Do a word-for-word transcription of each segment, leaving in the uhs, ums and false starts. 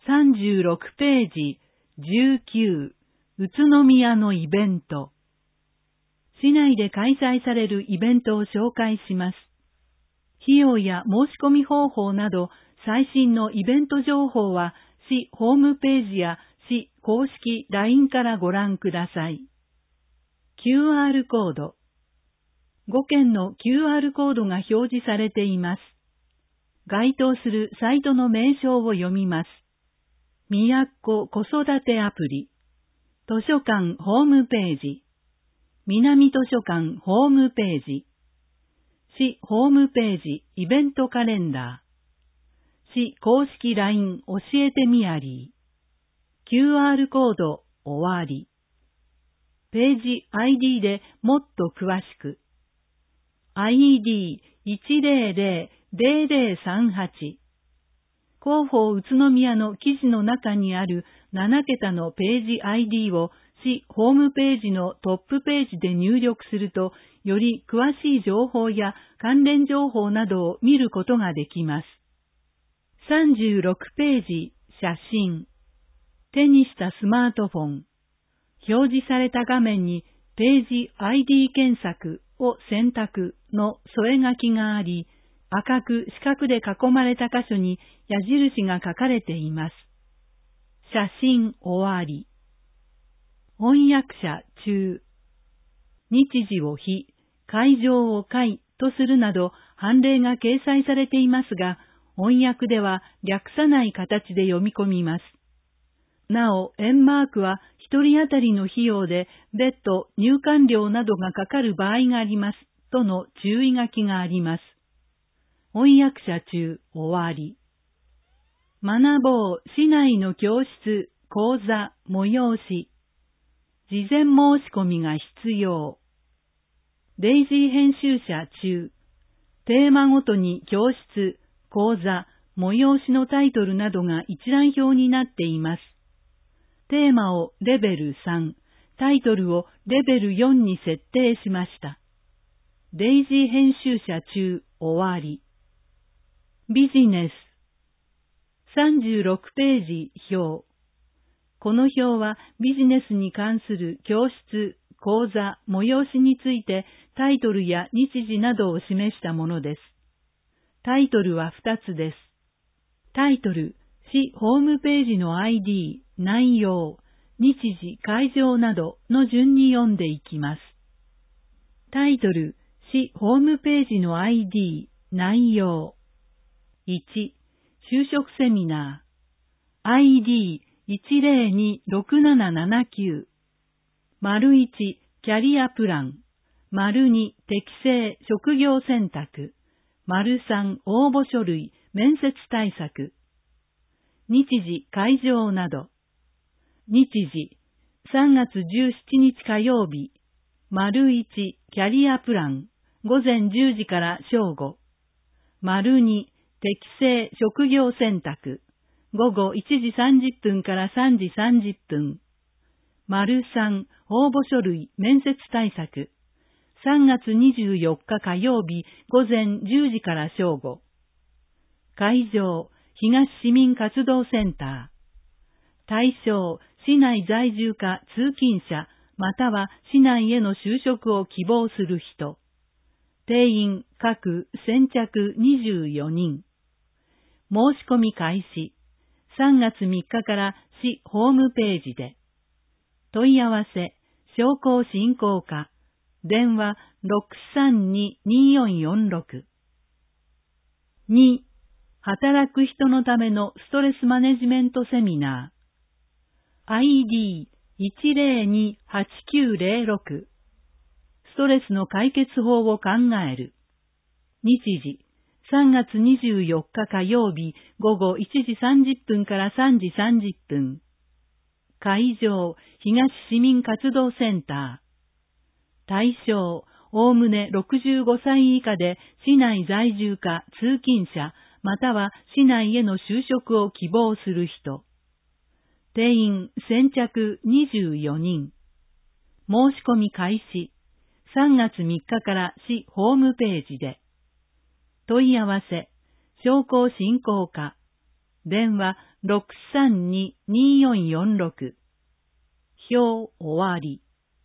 さんじゅうろくページじゅうきゅう、宇都宮のイベント。市内で開催されるイベントを紹介します。費用や申し込み方法など最新のイベント情報は市ホームページや市公式 ライン からご覧ください。キューアール コード。ごけんの キューアール コードが表示されています。該当するサイトの名称を読みます。みやっこ子育てアプリ。図書館ホームページ。南図書館ホームページ。市ホームページイベントカレンダー。市公式 ライン 教えてみやり。キューアール コード終わり。ページ アイディー でもっと詳しく。アイディーいちゼロゼロゼロゼロさんはち。広報宇都宮の記事の中にあるななけたのページ アイディー を市ホームページのトップページで入力すると、より詳しい情報や関連情報などを見ることができます。さんじゅうろくページ、写真。手にしたスマートフォン。表示された画面にページ アイディー 検索を選択の添え書きがあり、赤く四角で囲まれた箇所に矢印が書かれています。写真終わり。翻訳者中。日時を日、会場を会とするなど判例が掲載されていますが、翻訳では略さない形で読み込みます。なお、円マークは一人当たりの費用で別途入館料などがかかる場合がありますとの注意書きがあります。翻訳者中終わり。学ぼう市内の教室、講座、催し。事前申し込みが必要。デイジー編集者中。テーマごとに教室、講座、催しのタイトルなどが一覧表になっています。テーマをレベルさん、タイトルをレベルよんに設定しました。デイジー編集者中終わり。ビジネス。さんじゅうろくページ表。この表はビジネスに関する教室、講座、催しについてタイトルや日時などを示したものです。タイトルはふたつです。タイトル、市ホームページの アイディー、内容、日時、会場などの順に読んでいきます。タイトル、市ホームページの アイディー、内容。いち、就職セミナー。アイディーいちゼロにろくななななきゅう。丸いち、キャリアプラン。丸に、適正、職業選択。丸さん、応募書類、面接対策。日時、会場など。日時、さんがつじゅうしちにち火曜日。丸いち、キャリアプラン。午前じゅうじから正午。丸に、適正、職業選択。午後いちじさんじゅっぷんからさんじさんじゅっぷん。丸さん、応募書類、面接対策。さんがつにじゅうよっか火曜日、午前じゅうじから正午。会場、東市民活動センター。対象、市内在住か通勤者、または市内への就職を希望する人。定員、各、先着にじゅうよにん。申し込み開始。さんがつみっかから市ホームページで。問い合わせ、商工振興課。電話 ろくさんに にーよんよんろく。に、働く人のためのストレスマネジメントセミナー。アイディーいちゼロにはちきゅうゼロろく。ストレスの解決法を考える。日時、さんがつにじゅうよっか火曜日午後いちじさんじゅっぷんからさんじさんじゅっぷん。会場、東市民活動センター。対象、おおむねろくじゅうごさい以下で市内在住か通勤者、または市内への就職を希望する人。定員、先着にじゅうよにん。申し込み開始。さんがつみっかから市ホームページで。問い合わせ、商工振興課。電話ろくさんに によんよんろく。表終わり。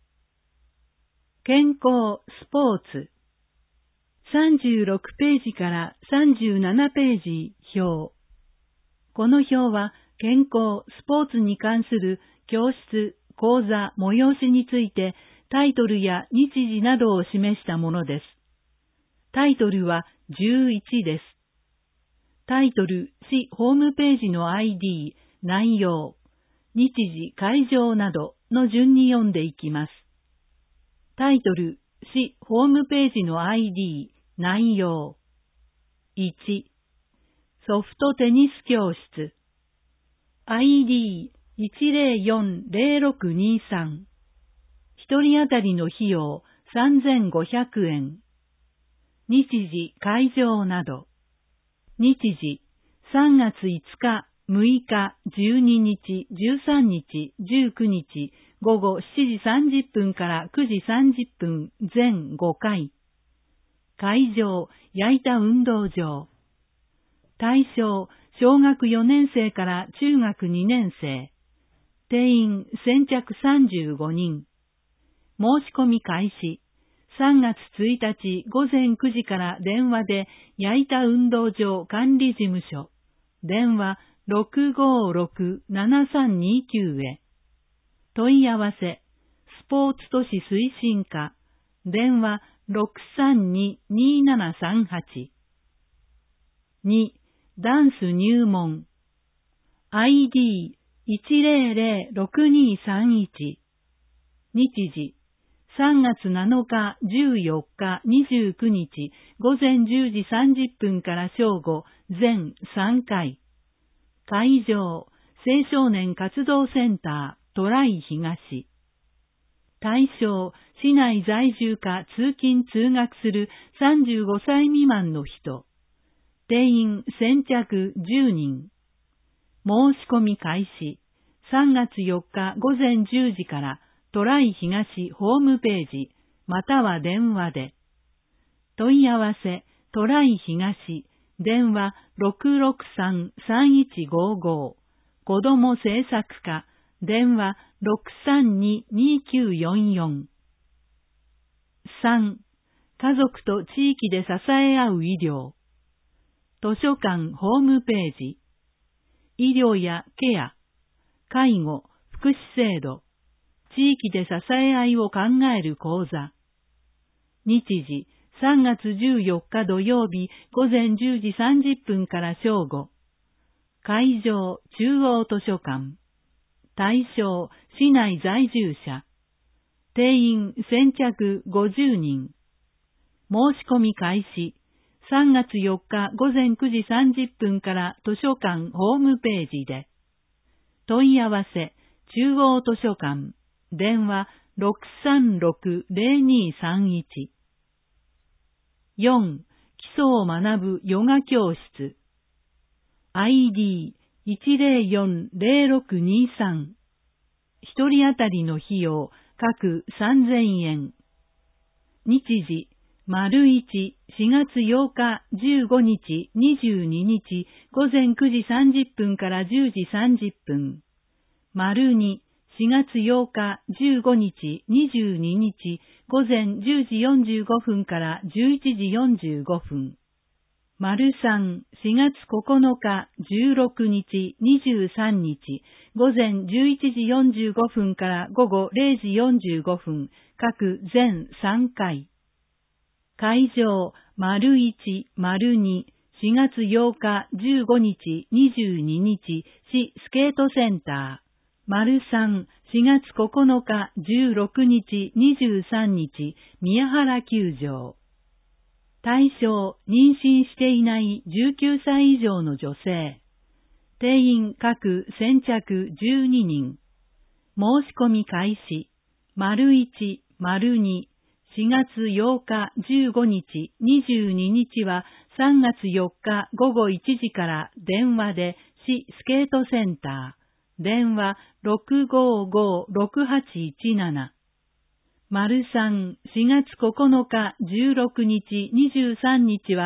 健康スポーツ。さんじゅうろくページからさんじゅうななページ表。この表は健康スポーツに関する教室、講座、催しについてタイトルや日時などを示したものです。タイトルはじゅういちです。タイトル、市ホームページの アイディー、内容、日時、会場などの順に読んでいきます。タイトル、市ホームページの アイディー、内容。いち、ソフトテニス教室。アイディーいちゼロよんゼロろくにさん。一人当たりの費用さんぜんごひゃくえん。日時、会場など。日時、さんがついつか、むいか、じゅうににち、じゅうさんにち、じゅうくにち、ごごしちじさんじゅっぷんからくじさんじゅっぷん、全ごかい。会場、矢板運動場。対象、小学よねんせいから中学にねんせい。定員、先着さんじゅうごにん。申し込み開始。さんがつついたちごぜんくじから電話で矢板運動場管理事務所。電話 ろくごろく ななさんにきゅう へ。問い合わせ、スポーツ都市推進課。電話ろくさんに にななさんはち。に、ダンス入門。アイディーいちゼロゼロろくにさんいち。日時、さんがつなのか、じゅうよっか、にじゅうくにち、ごぜんじゅうじさんじゅっぷんから正午、全さんかい。会場、青少年活動センター、トライ東。対象、市内在住か通勤通学するさんじゅうごさい未満の人。定員先着じゅうにん。申し込み開始。さんがつよっかごぜんじゅうじからトライ東ホームページ、または電話で。問い合わせ、トライ東、電話ろくろくさん さんいちごご。子ども政策課、電話ろくさんに にきゅうよんよん。さん、家族と地域で支え合う医療。図書館ホームページ。医療やケア、介護、福祉制度、地域で支え合いを考える講座。日時、さんがつじゅうよっか土曜日ごぜんじゅうじさんじゅっぷんから正午。会場、中央図書館。対象、市内在住者。定員、先着ごじゅうにん。申し込み開始。さんがつよっかごぜんくじさんじゅっぷんから図書館ホームページで。問い合わせ、中央図書館。電話ろくさんろく ゼロにさんいち。よん、基礎を学ぶヨガ教室。アイディーいちゼロよんゼロろくにさん。一人当たりの費用、各さんぜんえん。日時、丸いち、しがつようか、じゅうごにち、にじゅうににち、ごぜんくじさんじゅっぷんからじゅうじさんじゅっぷん。丸に、しがつようか、じゅうごにち、にじゅうににち、ごぜんじゅうじよんじゅうごふんからじゅういちじよんじゅうごふん。丸さん、しがつここのか、じゅうろくにち、にじゅうさんにち、ごぜんじゅういちじよんじゅうごふんからごごれいじよんじゅうごふん、各全さんかい。会場、丸いち、丸に、しがつようか、じゅうごにち、にじゅうににち、市スケートセンター。丸さん、しがつここのか、じゅうろくにち、にじゅうさんにち、宮原球場。対象、妊娠していないじゅうきゅうさい以上の女性。定員各先着じゅうににん。申し込み開始。丸いち、丸に、しがつようか、じゅうごにち、にじゅうににちはさんがつよっかごごいちじから電話で市スケートセンター。電話ろくごごろくはちいちなな。丸さん、しがつここのか、じゅうろくにち、にじゅうさんにちは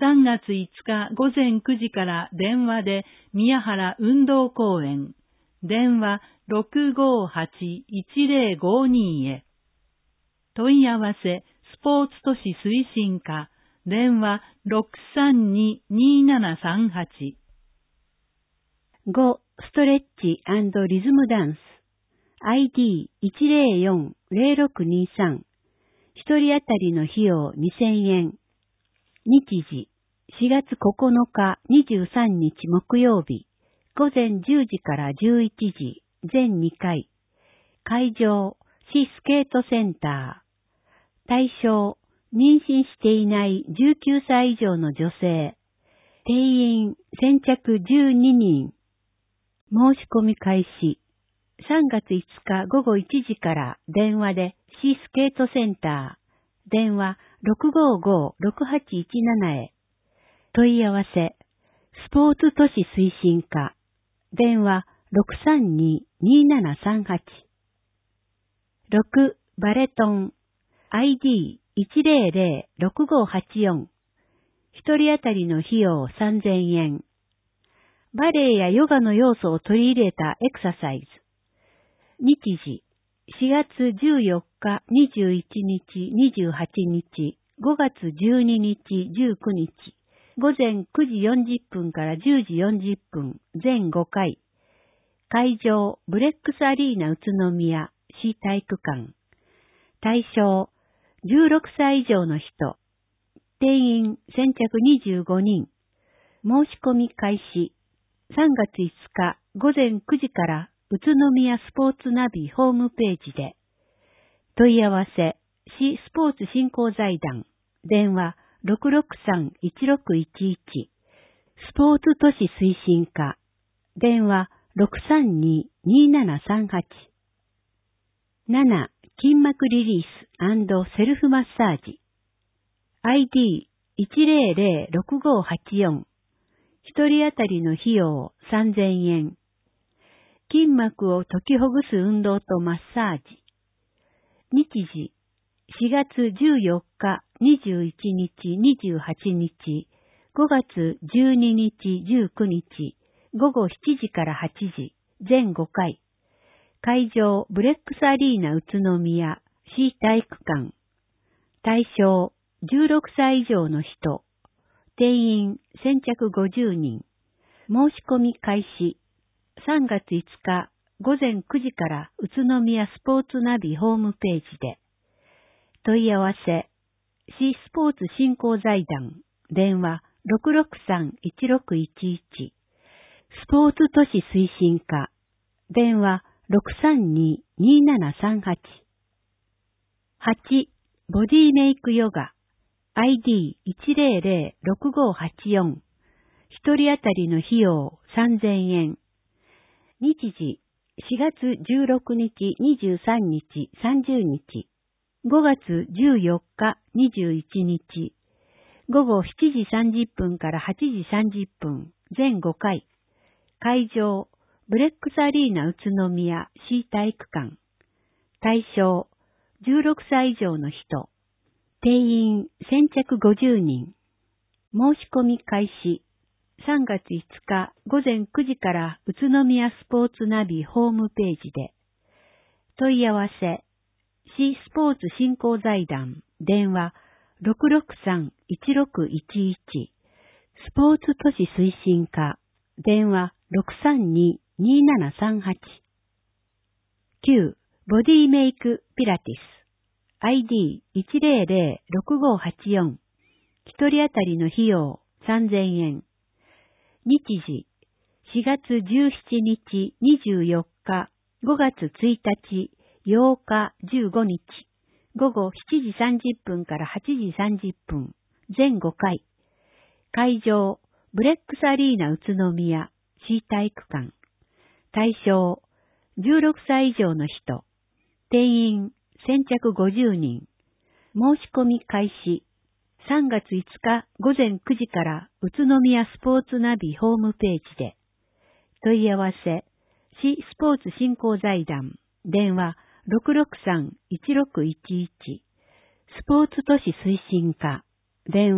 さんがついつかごぜんくじから電話で宮原運動公園、電話 ろくごはち いちぜろごに へ。問い合わせ、スポーツ都市推進課、電話 ろくさんに にーななさんはち。 ご. ストレッチ&リズムダンス アイディーいちぜろよん ぜろろくにさん。一人当たりの費用にせんえん。日時しがつここのかにじゅうさんにち木曜日、午前じゅうじからじゅういちじ、全にかい。会場、市スケートセンター。対象、妊娠していないじゅうきゅうさい以上の女性。定員、先着じゅうににん。申し込み開始。さんがついつかごごいちじから電話で市スケートセンター。電話 ろくごご ろくはちいちなな へ。問い合わせ、スポーツ都市推進課。電話 ろくさんに にーななさんはち。ろく. バレトン アイディーいちぜろぜろ ろくごはちよん。一人当たりの費用さんぜんえん。バレエやヨガの要素を取り入れたエクササイズ。日時しがつじゅうよっか、にじゅういちにち、にじゅうはちにち、ごがつじゅうににち、じゅうくにち、午前くじよんじゅっぷんからじゅうじよんじゅっぷん、全ごかい。会場、ブレックスアリーナ宇都宮、市体育館。対象、じゅうろくさい以上の人。定員、先着にじゅうごにん。申し込み開始。さんがついつか午前くじから宇都宮スポーツナビホームページで。問い合わせ、市スポーツ振興財団。電話 ろくろくさん いちろくいちいち。スポーツ都市推進課。電話 ろくさんに にーななさんはち。なな. 筋膜リリース&セルフマッサージ。アイディーいちぜろぜろ ろくごはちよん。一人当たりの費用さんぜんえん。筋膜を解きほぐす運動とマッサージ。日時しがつじゅうよっか、にじゅういちにち、にじゅうはちにち、ごがつじゅうににち、じゅうくにち、ごごしちじからはちじ、全ごかい。会場、ブレックスアリーナ宇都宮、市体育館。対象、じゅうろくさい以上の人。定員、先着ごじゅうにん。申し込み開始。さんがついつか午前くじから宇都宮スポーツナビホームページで。問い合わせ、市スポーツ振興財団。電話 ろくろくさん いちろくいちいち。スポーツ都市推進課。電話 ろくさんに にーななさんはち。はち. ボディメイクヨガ。アイディーいちぜろぜろ ろくごはちよん。一人当たりの費用さんぜんえん。日時しがつじゅうろくにち、にじゅうさんにち、さんじゅうにち。ごがつじゅうよっか、にじゅういちにち。ごごしちじさんじゅっぷんからはちじさんじゅっぷん、全ごかい。会場、ブレックスアリーナ宇都宮市体育館。対象、じゅうろくさい以上の人。定員、先着ごじゅうにん。申し込み開始。さんがついつか午前くじから宇都宮スポーツナビホームページで。問い合わせ、市スポーツ振興財団。電話、ろくろくさん いちろくいちいち。スポーツ都市推進課。電話、ろくさんに にーななさんはち。きゅう. ボディメイクピラティス。アイディーいちぜろぜろ ろくごはちよん。一人当たりの費用さんぜんえん。日時しがつじゅうしちにち、にじゅうよっか、ごがつついたち、ようか、じゅうごにち、ごごしちじさんじゅっぷんからはちじさんじゅっぷん、全ごかい。会場、ブレックスアリーナ宇都宮市体育館。対象、じゅうろくさい以上の人。定員、先着ごじゅうにん。申し込み開始。さんがついつか午前くじから宇都宮スポーツナビホームページで。問い合わせ、市スポーツ振興財団。電話 ろくろくさん いちろくいちいち。スポーツ都市推進課。電話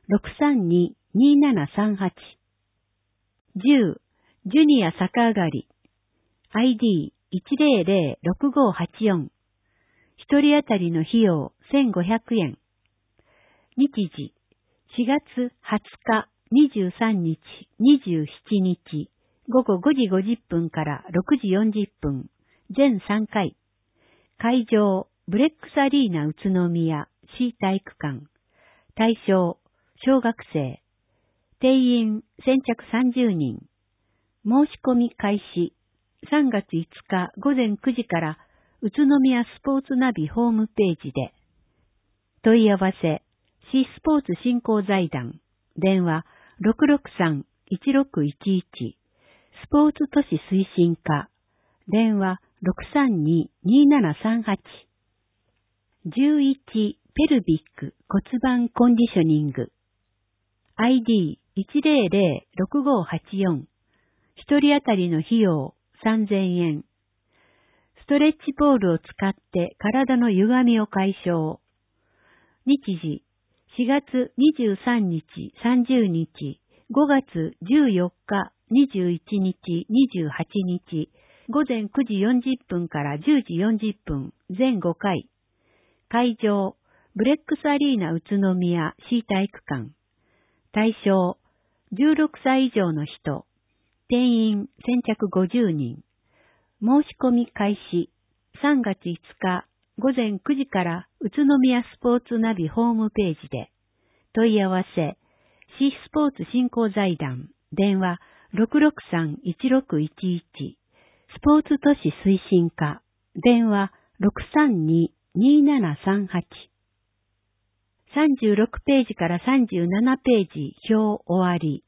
ろくさんに にーななさんはち。じゅう、ジュニア逆上がり。アイディーいちゼロゼロろくごはちよん。一人当たりの費用せんごひゃくえん。日時、しがつはつか、にじゅうさんにち、にじゅうしちにち、ごごごじごじゅっぷんからろくじよんじゅっぷん、全さんかい。会場、ブレックスアリーナ宇都宮市体育館。対象、小学生。定員、先着さんじゅうにん。申し込み開始、さんがついつかごぜんくじから宇都宮スポーツナビホームページで。問い合わせ、市スポーツ振興財団。電話、ろくろくさん いちろくいちいち。スポーツ都市推進課。電話、ろくさんに にーななさんはち。じゅういち、ペルビック骨盤コンディショニング。アイディーいちゼロゼロろくごはちよん。一人当たりの費用さんぜんえん。ストレッチボールを使って体の歪みを解消。日時、しがつにじゅうさんにち、さんじゅうにち、ごがつじゅうよっか、にじゅういちにち、にじゅうはちにち、ごぜんくじよんじゅっぷんからじゅうじよんじゅっぷん、全ごかい。会場、ブレックスアリーナ宇都宮市体育館。対象、じゅうろくさい以上の人。定員、先着ごじゅうにん。申し込み開始、さんがついつか、ごぜんくじから宇都宮スポーツナビホームページで。問い合わせ、市スポーツ振興財団。電話、ろくろくさん いちろくいちいち。スポーツ都市推進課。電話、ろくさんに にーななさんはち。さんじゅうろくページからさんじゅうななページ表終わり。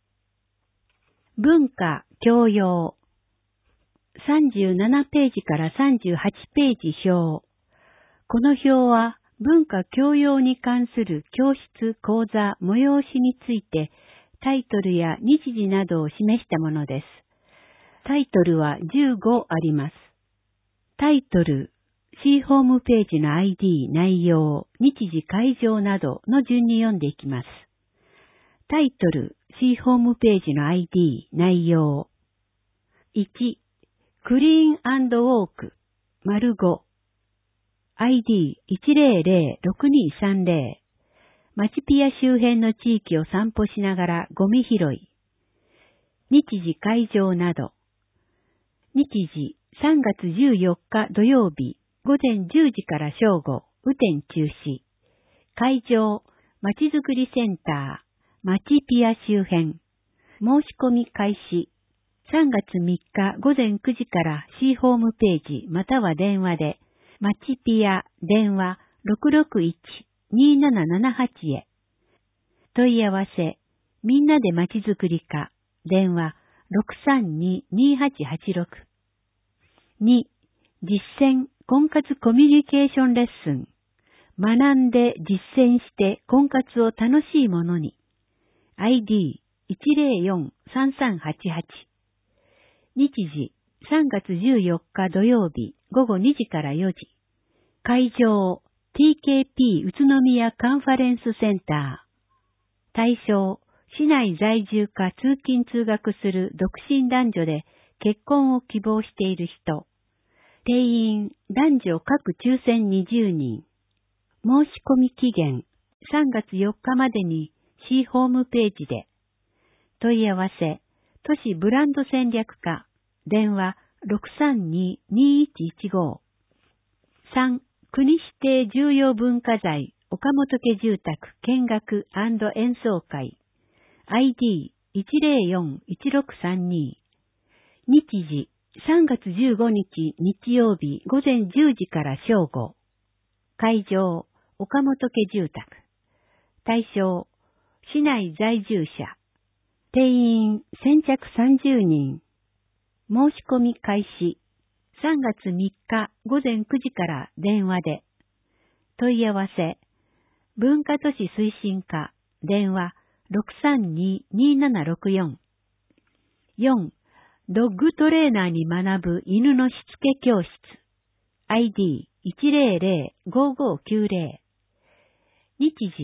文化教養。さんじゅうななページからさんじゅうはちページ表。この表は文化教養に関する教室、講座、催しについてタイトルや日時などを示したものです。タイトルはじゅうごあります。タイトル、C ホームページの アイディー、内容、日時会場などの順に読んでいきます。タイトル、C ホームページの アイディー、内容。いち、クリーン&ウォーク、丸ご。アイディーいちゼロゼロろくにさんゼロ。マチピア周辺の地域を散歩しながらゴミ拾い。日時会場など。日時さんがつじゅうよっか土曜日ごぜんじゅうじから正午、雨天中止。会場、まちづくりセンター、マチピア周辺。申し込み開始。さんがつみっかごぜんくじから C ホームページまたは電話で、マチピア電話ろくろくいち にーななななはち へ。問い合わせ、みんなでまちづくり課、電話ろくさんに にーはちはちろく。に、実践婚活コミュニケーションレッスン。学んで実践して婚活を楽しいものに。アイディーいちゼロよん さんさんはちはち。日時さんがつじゅうよっか土曜日ごごにじからよじ。会場 ティーケーピー 宇都宮カンファレンスセンター。対象、市内在住か通勤通学する独身男女で結婚を希望している人。定員、男女各抽選にじゅうにん。申し込み期限、さんがつよっかまでに C ホームページで。問い合わせ、都市ブランド戦略課、電話ろくさんに にーいちいちご。さん、国指定重要文化財、岡本家住宅見学&演奏会。アイディーいちゼロよん いちろくさんに。日時、さんがつじゅうごにち日曜日ごぜんじゅうじから正午。会場、岡本家住宅。対象、市内在住者。定員、先着さんじゅうにん。申し込み開始。さんがつみっかごぜんくじから電話で。問い合わせ。文化都市推進課、電話ろくさんに にーななろくよん。よん、ドッグトレーナーに学ぶ犬のしつけ教室。アイディーいちゼロゼロ ごごきゅうゼロ。日時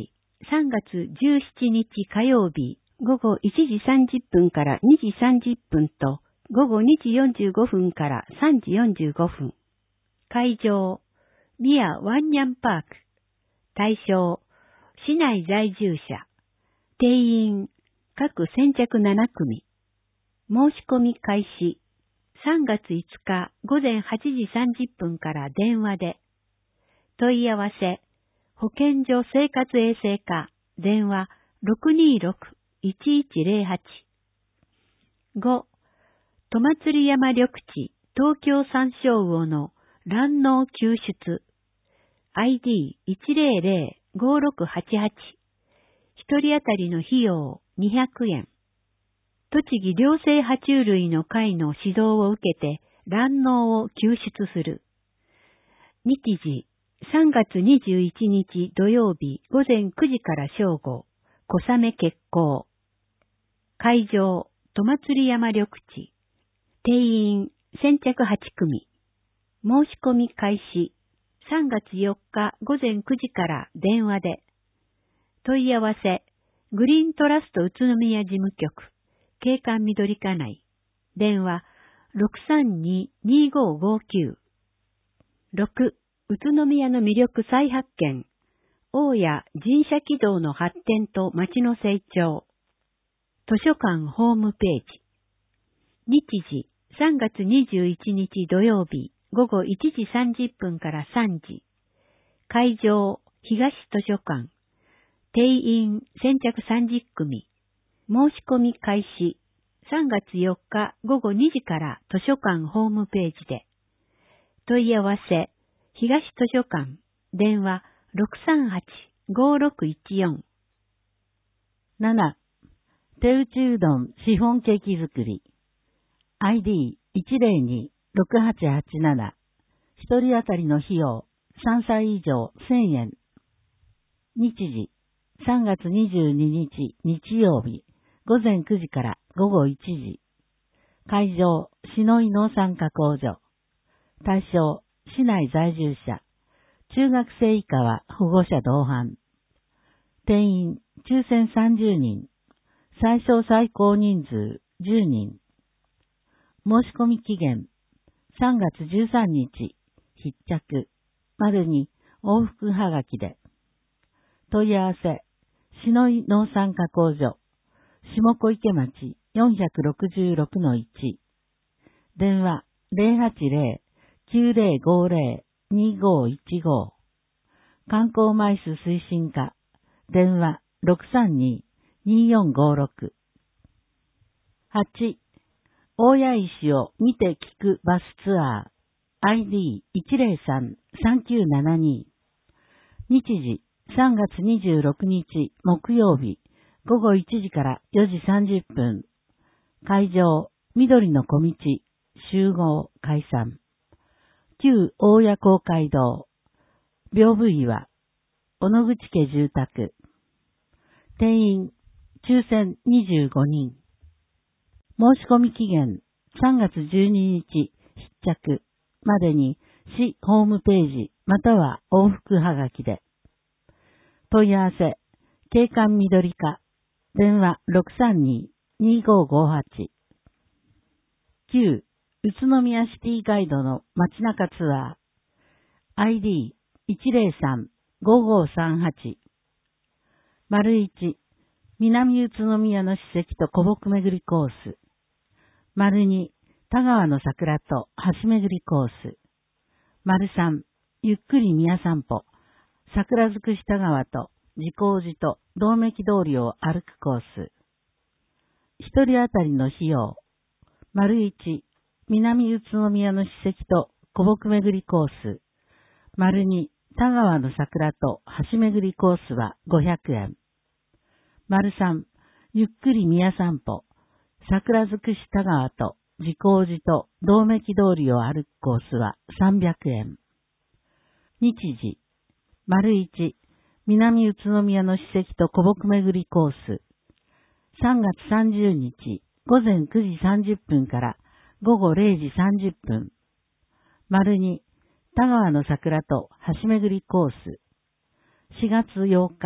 さんがつじゅうしちにち火曜日、ごごいちじさんじゅっぷんからにじさんじゅっぷんと、ごごにじよんじゅうごふんからさんじよんじゅうごふん。会場、ミアワンニャンパーク。対象、市内在住者。定員、各先着ななくみ。申し込み開始。さんがついつかごぜんはちじさんじゅっぷんから電話で。問い合わせ、保健所生活衛生課、電話 ろくにーろく いちいちぜろはち。ご. 戸祭山緑地東京山椒魚の卵農救出 アイディーいちぜろぜろごろくはちはち。一人当たりの費用にひゃくえん。栃木両生爬虫類の会の指導を受けて卵農を救出する。日時、さんがつにじゅういちにち土曜日ごぜんくじから正午、小雨決行。会場、戸祭山緑地。定員、先着はちくみ。申し込み開始。さんがつよっかごぜんくじから電話で。問い合わせ、グリーントラスト宇都宮事務局。景観緑課内。電話 ろくさんに にごごきゅう。ろく. 宇都宮の魅力再発見。大谷神社軌道の発展と町の成長。図書館ホームページ。日時、さんがつにじゅういちにち土曜日、ごごいちじさんじゅっぷんからさんじ。会場、東図書館。定員、先着さんじゅっくみ。申し込み開始。さんがつよっかごごにじから図書館ホームページで。問い合わせ、東図書館。電話 ろくさんはち ごろくいちよん。 なな. 手打ちうどんシフォンケーキ作り。アイディーいちぜろに ろくはちはちなな。一人当たりの費用さんさい以上せんえん。日時、さんがつにじゅうににち日曜日、ごぜんくじからごごいちじ。会場、篠井農産加工所。対象、市内在住者。中学生以下は保護者同伴。定員、抽選さんじゅうにん。最小最高人数じゅうにん。申し込み期限、さんがつじゅうさんにち、必着、までに往復はがきで。問い合わせ、篠井農産加工所、下小池町 よんろくろくのいち。電話 ゼロはちゼロ きゅうゼロごゼロ にごいちご。観光マイス推進課、電話 ろくさんに によんごろく。はち. 大谷石を見て聞くバスツアー。アイディーいちぜろさん さんきゅうななに。日時、さんがつにじゅうろくにち木曜日、ごごいちじからよじさんじゅっぷん。会場、緑の小道、集合、解散。旧大谷公会堂。屏風岩、小野口家住宅。定員、抽選にじゅうごにん。申し込み期限、さんがつじゅうににち必着までに市ホームページまたは往復はがきで。問い合わせ、景観緑課、電話 ろくさんに にごごはち。きゅう. 宇都宮シティガイドの街中ツアー。アイディーいちぜろさん ごごさんはち。丸いち. 南宇都宮の史跡と古木巡りコース。丸に. 田川の桜と橋巡りコース。丸さん. ゆっくり宮散歩。桜づくし田川と自光寺と道明通りを歩くコース。一人当たりの費用。丸いち. 南宇都宮の史跡と古木巡りコース。丸に. 田川の桜と橋巡りコースはごひゃくえん。丸さん. ゆっくり宮散歩。桜づくし田川と自光寺と道明通りを歩くコースはさんびゃくえん。日時。丸いち. 南宇都宮の史跡と古木巡りコース。さんがつさんじゅうにちごぜんくじさんじゅっぷんからごごれいじさんじゅっぷん。丸に. 田川の桜と橋巡りコース。しがつようか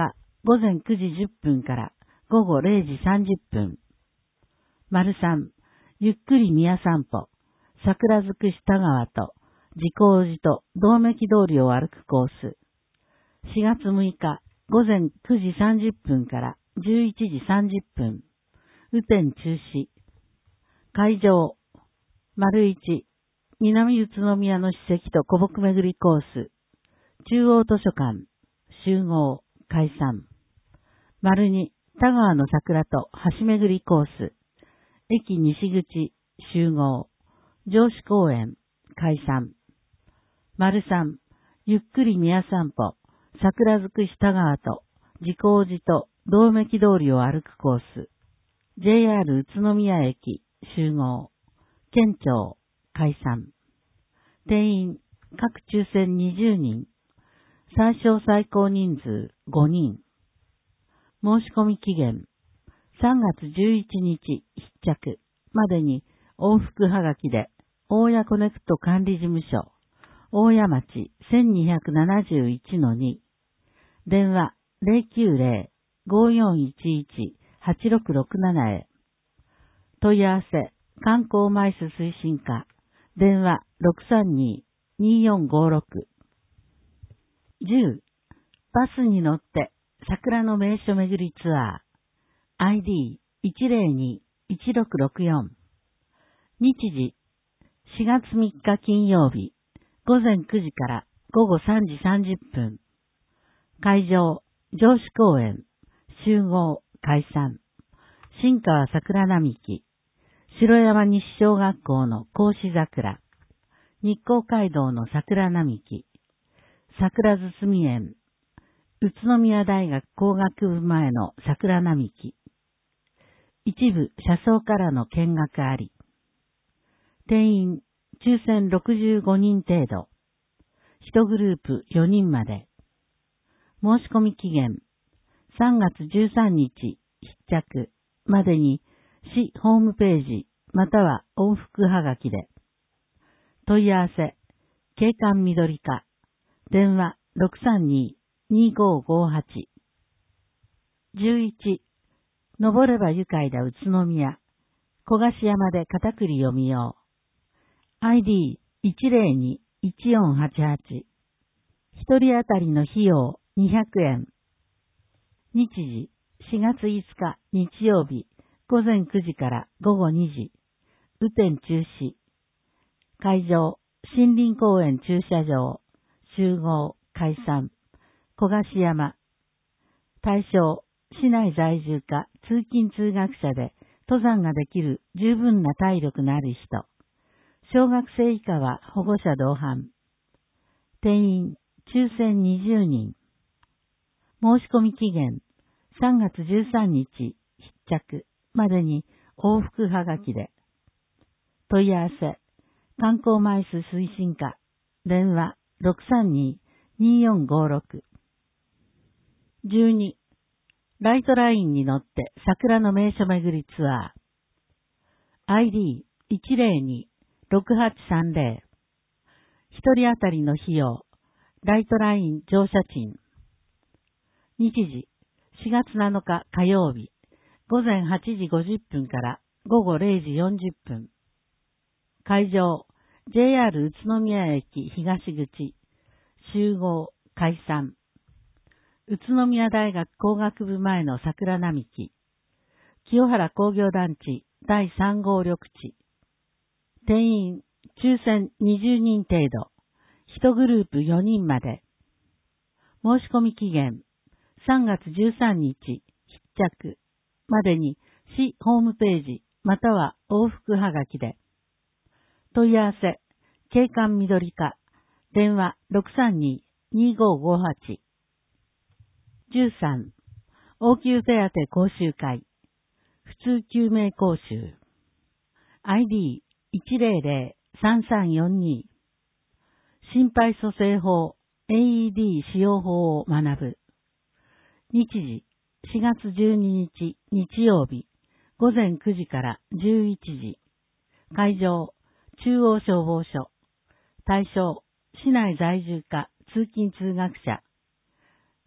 ごぜんくじじゅっぷんからごごれいじさんじゅっぷん。丸さん、ゆっくり宮散歩、桜づくし田川と自光寺と道めき通りを歩くコース。しがつむいかごぜんくじさんじゅっぷんからじゅういちじさんじゅっぷん。雨天中止。会場。丸いち、南宇都宮の史跡と古木巡りコース。中央図書館。集合。解散。丸に、田川の桜と橋巡りコース。駅西口。集合。上司公園。解散。丸さん、ゆっくり宮散歩。桜づくし田川と自光寺と道めき通りを歩くコース。ジェイアール 宇都宮駅。集合。県庁。解散。定員、各抽選にじゅうにん。最小最高人数ごにん。申し込み期限、さんがつじゅういちにち必着までに往復はがきで、大谷コネクト管理事務所、大谷町 せんにひゃくななじゅういちのに、電話 ゼロきゅうゼロ ごよんいちいち はちろくろくなな へ。問い合わせ、観光マイス推進課、電話 ろくさんに によんごろく。じゅう、バスに乗って桜の名所巡りツアー。アイディーいちゼロに いちろくろくよん。日時、しがつみっか金曜日、ごぜんくじからごごさんじさんじゅっぷん。会場、上司公園、集合、解散。新川桜並木、城山西小学校の格子桜。日光街道の桜並木。桜堤園。宇都宮大学工学部前の桜並木。一部車窓からの見学あり。定員、抽選ろくじゅうごにん程度。一グループよにんまで。申し込み期限、さんがつじゅうさんにち必着までに市ホームページまたは往復はがきで。問い合わせ、景観緑課、電話 ろくさんに にごごはち。じゅういち、登れば愉快だ宇都宮、小菓子山で片栗読みよう。アイディーいちゼロに いちよんはちはち。一人当たりの費用にひゃくえん。日時、しがついつか日曜日、ごぜんくじからごごにじ。雨天中止。会場、森林公園駐車場。集合、解散。小菓子山。対象、市内在住か通勤通学者で登山ができる十分な体力のある人。小学生以下は保護者同伴。定員、抽選にじゅうにん。申し込み期限、さんがつじゅうさんにち必着までに往復はがきで。問い合わせ、観光マイス推進課、電話 ろくさんに によんごろく。じゅうに、ライトラインに乗って桜の名所巡りツアー。アイディーいちゼロに ろくはちさんゼロ。一人当たりの費用、ライトライン乗車賃。日時、しがつなのか火曜日、ごぜんはちじごじゅっぷんからごごれいじよんじゅっぷん。会場、ジェイアール 宇都宮駅東口。集合、解散。宇都宮大学工学部前の桜並木。清原工業団地だいさん号緑地。定員、抽選にじゅうにん程度。一グループよにんまで。申し込み期限、さんがつじゅうさんにち必着までに市ホームページまたは往復はがきで。問い合わせ、景観緑課、電話 ろくさんに にごごはち。じゅうさん、応急手当講習会、普通救命講習。アイディーいちゼロゼロ さんさんよんに。心肺蘇生法、エーイーディー 使用法を学ぶ。日時、しがつじゅうににち日曜日、ごぜんくじからじゅういちじ。会場、中央消防署。対象、市内在住か通勤通学者。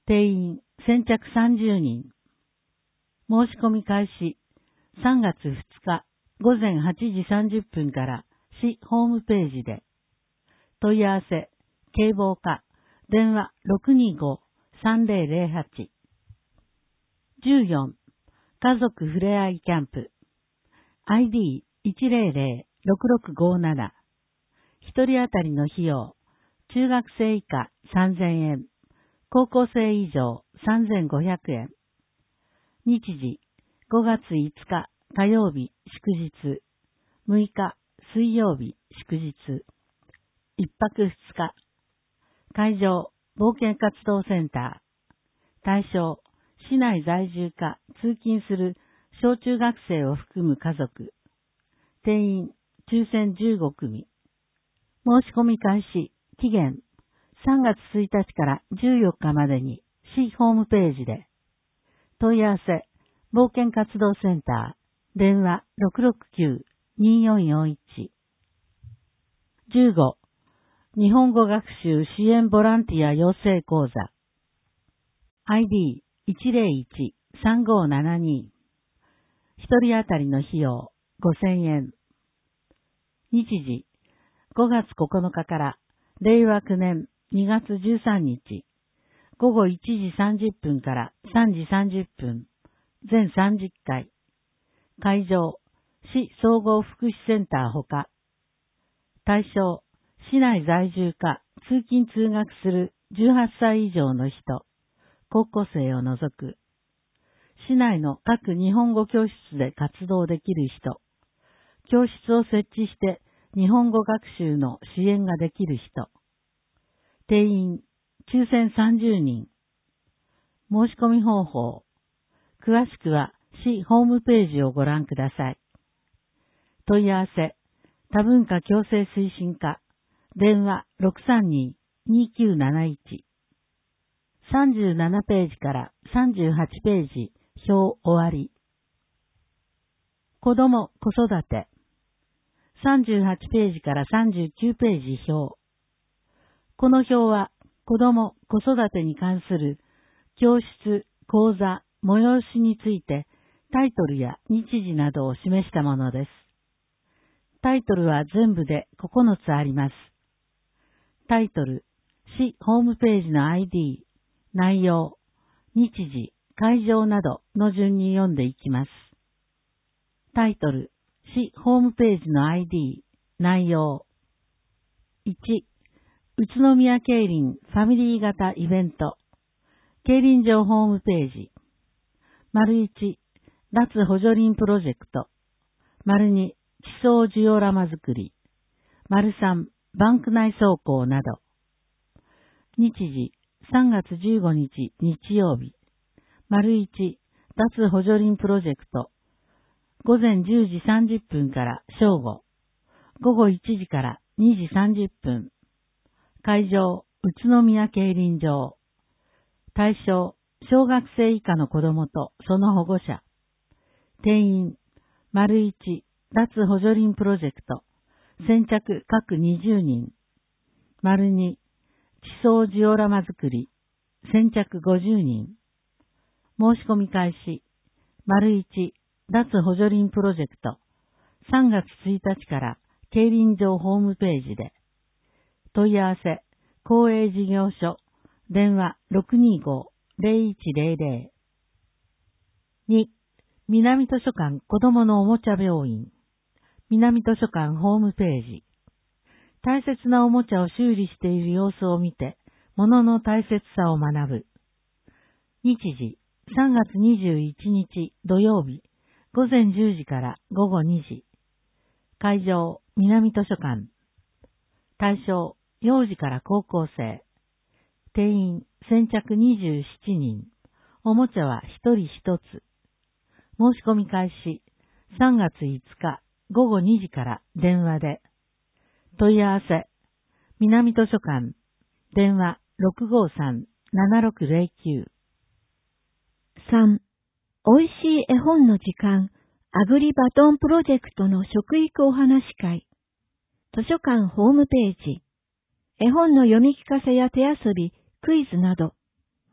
定員先着さんじゅうにん。申し込み開始さんがつふつかごぜんはちじさんじゅっぷんから市ホームページで。問い合わせ、警棒課、電話 ろくにーごーさんぜろぜろはち。じゅうよん、家族ふれあいキャンプ。アイディーいちぜろぜろろくろくごーなな。一人当たりの費用、中学生以下さんぜんえん、高校生以上さんぜんごひゃくえん。日時、ごがついつか火曜日祝日、むいか水曜日祝日、一泊二日。会場、冒険活動センター。対象、市内在住か通勤する小中学生を含む家族。定員、抽選じゅうごくみ。申し込み開始、期限、さんがつついたちからじゅうよっかまでに市ホームページで。問い合わせ、冒険活動センター、電話 ろくろくきゅうにーよんよんいち。じゅうご、日本語学習支援ボランティア養成講座。アイディーいちぜろいちさんごーななに。一人当たりの費用ごせんえん。日時、ごがつここのかかられいわくねんにがつじゅうさんにち、ごごいちじさんじゅっぷんからさんじさんじゅっぷん、全さんじゅっかい。会場、市総合福祉センターほか。対象、市内在住か通勤通学するじゅうはっさい以上の人、高校生を除く。市内の各日本語教室で活動できる人、教室を設置して日本語学習の支援ができる人。定員、抽選さんじゅうにん。申し込み方法。詳しくは市ホームページをご覧ください。問い合わせ、多文化共生推進課、電話 ろくさんにーにーきゅうなないち。さんじゅうななページからさんじゅうはちページ、表終わり。子ども・子育て。さんじゅうはちページからさんじゅうきゅうページ表。この表は子ども・子育てに関する教室、講座、催しについてタイトルや日時などを示したものです。タイトルは全部でここのつあります。タイトル、市ホームページの アイディー、内容、日時、会場などの順に読んでいきます。タイトル、市ホームページの アイディー、内容。いち、宇都宮競輪ファミリー型イベント。競輪場ホームページ。丸いち、脱補助輪プロジェクト。丸に、地層ジオラマ作り。丸さん、バンク内走行など。日時、さんがつじゅうごにち日曜日。丸いち、脱補助輪プロジェクト。ごぜんじゅうじさんじゅっぷんから正午。ごごいちじからにじさんじゅっぷん。会場、宇都宮競輪場。対象、小学生以下の子供とその保護者。定員、丸いち、脱補助輪プロジェクト。先着各にじゅうにん。丸に、地層ジオラマ作り。先着ごじゅうにん。申し込み開始。丸いち、脱補助輪プロジェクト。さんがつついたちから競輪場ホームページで。問い合わせ、公営事業所。電話 ろくにーごーぜろいちぜろぜろ。に、南図書館子どものおもちゃ病院。南図書館ホームページ。大切なおもちゃを修理している様子を見て、物の大切さを学ぶ。日時、さんがつにじゅういちにち土曜日、ごぜんじゅうじからごごにじ。会場、南図書館。対象、幼児から高校生。定員、先着にじゅうななにん。おもちゃはひとりひとつ。申し込み開始、さんがついつかごごにじから電話で。問い合わせ、南図書館、電話 ろくごーさん ななろくぜろきゅう。 さん、おいしい絵本の時間、アグリバトンプロジェクトの食育お話会。図書館ホームページ。絵本の読み聞かせや手遊び、クイズなど。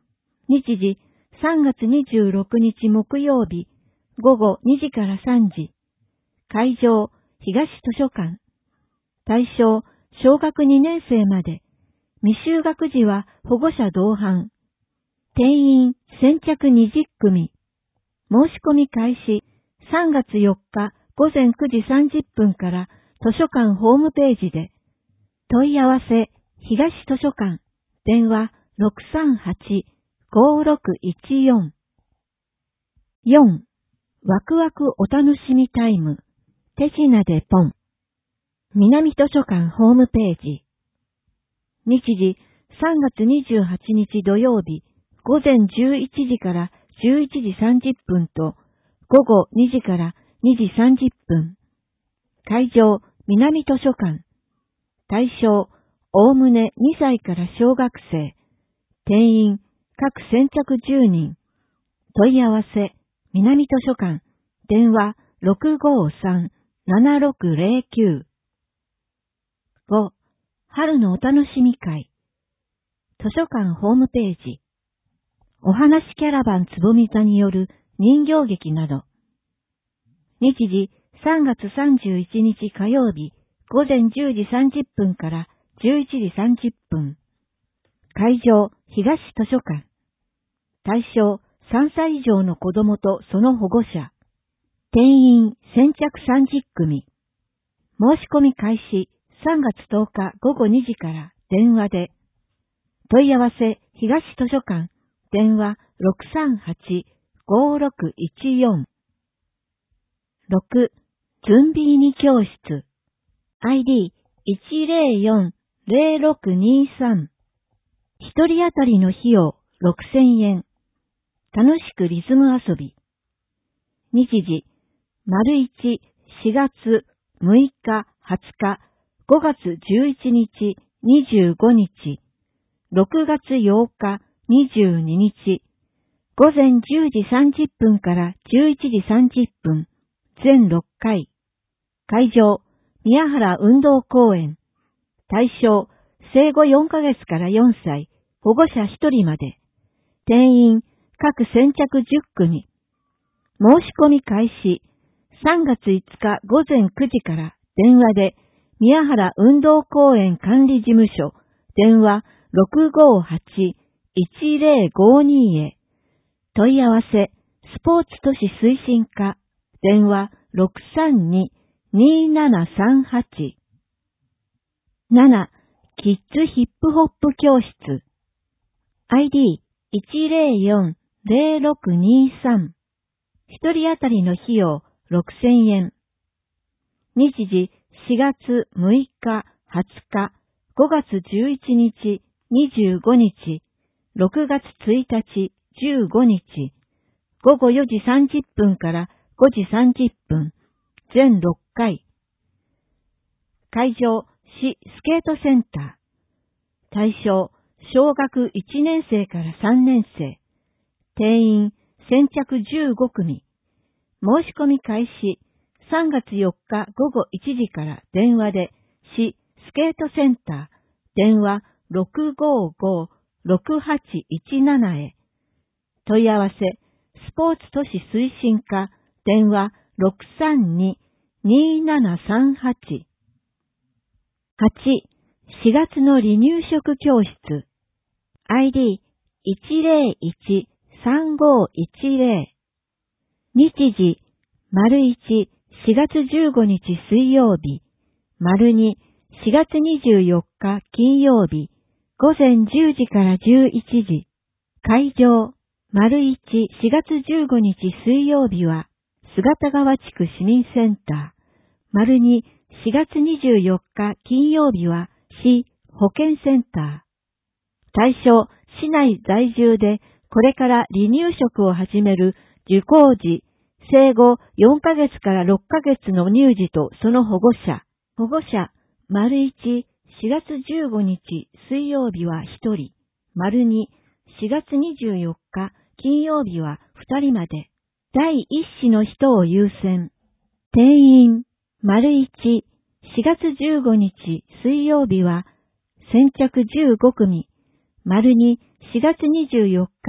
日時さんがつにじゅうろくにち木曜日、ごごにじからさんじ。会場、東図書館。対象、小学にねんせいまで。未就学児は保護者同伴。定員先着にじゅっくみ。申し込み開始、さんがつよっかごぜんくじさんじゅっぷんから図書館ホームページで。問い合わせ、東図書館、電話 ろくさんはちごろくいちよん。よん. ワクワクお楽しみタイム、手品でポン。南図書館ホームページ。日時さんがつにじゅうはちにち土曜日、ごぜんじゅういちじからじゅういちじさんじゅっぷんと、ごごにじからにじさんじゅっぷん。会場、南図書館。対象、おおむねにさいから小学生。定員、各先着じゅうにん。問い合わせ、南図書館。電話、ろくごさん ななろくぜろきゅう。ご. 春のお楽しみ会。図書館ホームページ。お話キャラバンつぼみ座による人形劇など。日時さんがつさんじゅういちにち火曜日、ごぜんじゅうじさんじゅっぷんからじゅういちじさんじゅっぷん。会場、東図書館。対象、さんさい以上の子供とその保護者。定員、先着さんじゅっくみ。申し込み開始、さんがつとおかごごにじから電話で。問い合わせ、東図書館、電話 ろくさんはちごろくいちよん。ろく. ズンビーニ教室。アイディーいちぜろよんぜろろくにさん。一人当たりの費用ろくせんえん。楽しくリズム遊び。日時、丸いち、しがつむいか、はつか、ごがつじゅういちにち、にじゅうごにち、ろくがつようか、にじゅうににち、ごぜんじゅうじさんじゅっぷんからじゅういちじさんじゅっぷん、全ろっかい。会場、宮原運動公園。対象、生後よんかげつからよんさい、保護者ひとりまで。定員、各先着じゅっくみ。申し込み開始、さんがついつかごぜんくじから電話で、宮原運動公園管理事務所、電話 ろくごはちいちぜろごに へ。問い合わせ、スポーツ都市推進課、電話 ろくさんに にななさんはち。なな. キッズヒップホップ教室。アイディーいちぜろよんぜろろくにさん。一人当たりの費用ろくせんえん。日時しがつむいか、はつか、ごがつじゅういちにち、にじゅうごにち、ろくがつついたち、じゅうごにち、ごごよじさんじゅっぷんからごじさんじゅっぷん、全ろっかい。会場、市スケートセンター。対象、小学いちねんせいからさんねんせい。定員、先着じゅうごくみ。申し込み開始、さんがつよっかごごいちじから電話で、市スケートセンター、電話 ろくごご ろくはちいちなな へ。問い合わせ、スポーツ都市推進課、電話 ろくさんに にななさんはち。はち. しがつの離乳食教室。アイディーいちぜろいちさんごいちぜろ。日時、丸いち、しがつじゅうごにち水曜日、丸に、しがつにじゅうよっか金曜日、ごぜんじゅうじからじゅういちじ。会場、丸いち、しがつじゅうごにち水曜日は、姿川地区市民センター、丸に、しがつにじゅうよっか金曜日は、市保健センター。対象、市内在住で、これから離乳食を始める受講時、生後よんかげつからろっかげつの乳児とその保護者。保護者、丸いち、しがつじゅうごにち水曜日はひとり、丸に、しがつにじゅうよっか金曜日はふたりまで。第一子の人を優先。定員、丸いち、しがつじゅうごにち水曜日は先着じゅうごくみ、丸に、しがつにじゅうよっか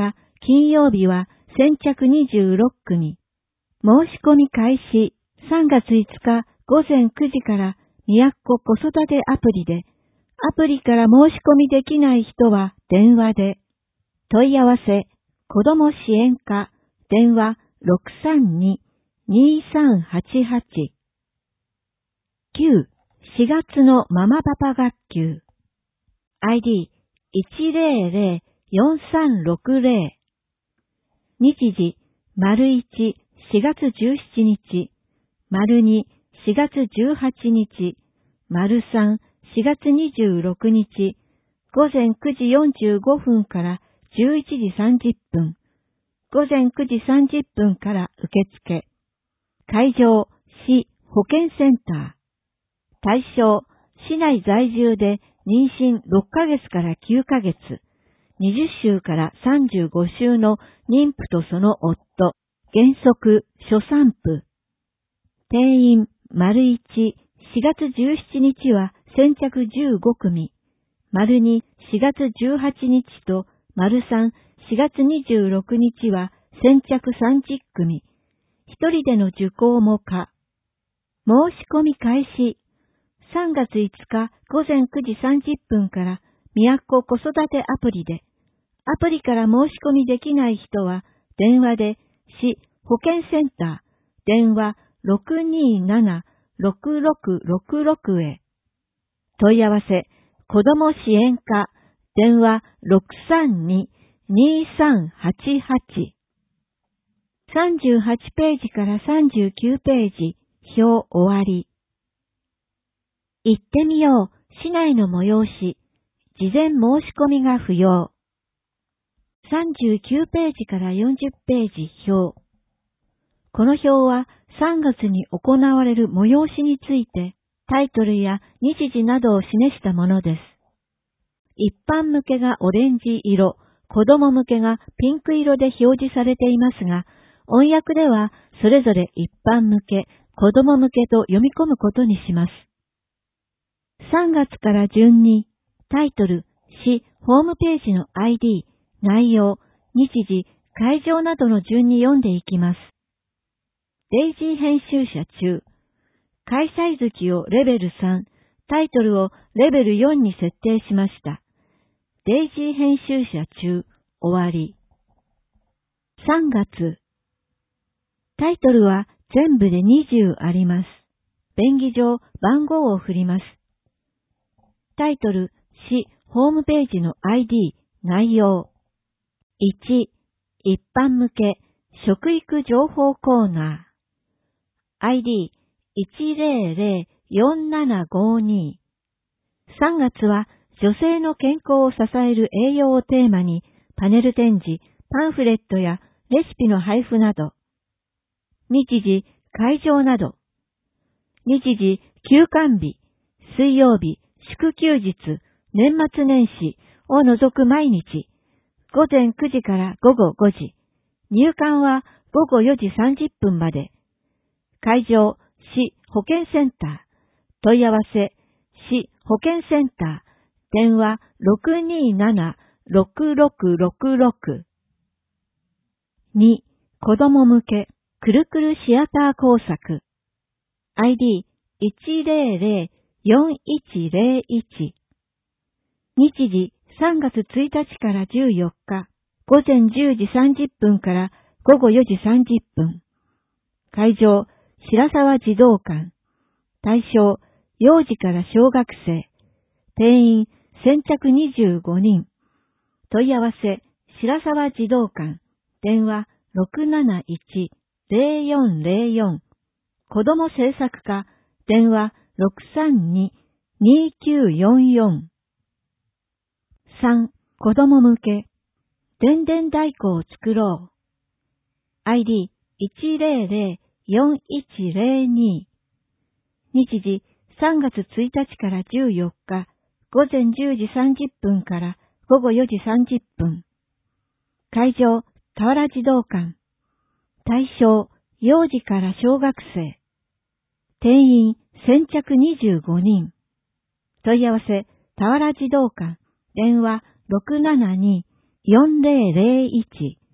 金曜日は先着にじゅうろくくみ。申し込み開始さんがついつかごぜんくじから宮古子育てアプリで、アプリから申し込みできない人は電話で。問い合わせ、子ども支援課、電話 ろくさんに にさんはちはち。きゅう、しがつのママパパ学級。アイディーいちぜろぜろよんさんろくぜろ。日時、丸いち、しがつじゅうしちにち、丸に、しがつじゅうはちにち、丸さん、しがつにじゅうろくにち、ごぜんくじよんじゅうごふんからじゅういちじさんじゅっぷん、ごぜんくじさんじゅっぷんから受付。会場、市保健センター。対象、市内在住で妊娠ろっかげつからきゅうかげつ、にじゅっしゅうからさんじゅうごしゅうの妊婦とその夫、原則、初産婦。定員、丸いち、しがつじゅうしちにちは先着じゅうごくみ、丸に、しがつじゅうはちにちと、丸さん、しがつにじゅうろくにちは先着さんじゅっくみ、一人での受講も可。申し込み開始。さんがついつかごぜんくじさんじゅっぷんから宮古子育てアプリで、アプリから申し込みできない人は電話で市保健センター電話 ろくにーなな ろくろくろくろく へ。問い合わせ子ども支援課電話 ろくさんに にさんはちはち。さんじゅうはちページからさんじゅうきゅうページ、表終わり。行ってみよう、市内の催し、事前申し込みが不要。さんじゅうきゅうページからよんじゅっページ、表。この表はさんがつに行われる催しについて、タイトルや日時などを示したものです。一般向けがオレンジ色、子供向けがピンク色で表示されていますが、音訳ではそれぞれ一般向け、子供向けと読み込むことにします。さんがつから順に、タイトル、市、ホームページの アイディー、内容、日時、会場などの順に読んでいきます。デイジー編集者中、開催月をレベルさん、タイトルをレベルよんに設定しました。デイジー編集者中、終わり。さんがつ。タイトルは全部でにじゅうあります。便宜上番号を振ります。タイトル、市、ホームページの アイディー、内容。いち、一般向け、食育情報コーナー。アイディー、いちぜろぜろよんななごに。さんがつは女性の健康を支える栄養をテーマにパネル展示、パンフレットやレシピの配布など。日時、会場など。日時、休館日、水曜日、祝休日、年末年始を除く毎日、ごぜんくじからごごごじ。入館はごごよじさんじゅっぷんまで。会場、市保健センター。問い合わせ、市保健センター。電話 ろくにーなな ろくろくろくろく。に、子供向け、くるくるシアター工作。アイディーいちぜろぜろよんいちぜろいち。日時さんがつついたちからじゅうよっか、ごぜんじゅうじさんじゅっぷんからごごよじさんじゅっぷん。会場、白沢児童館。対象、幼児から小学生。定員、先着にじゅうごにん。問い合わせ、白沢児童館。電話、ろくなないち ぜろよんぜろよん。子ども政策課。電話、ろくさんに にきゅうよんよん。さん、子供向け。でんでん太鼓を作ろう。アイディーいちぜろぜろよんいちぜろに。日時さんがつついたちからじゅうよっか、ごぜんじゅうじさんじゅっぷんからごごよじさんじゅっぷん。会場、田原児童館。対象、幼児から小学生。定員、先着にじゅうごにん。問い合わせ、田原児童館。電話、ろくななに よんぜろぜろいち。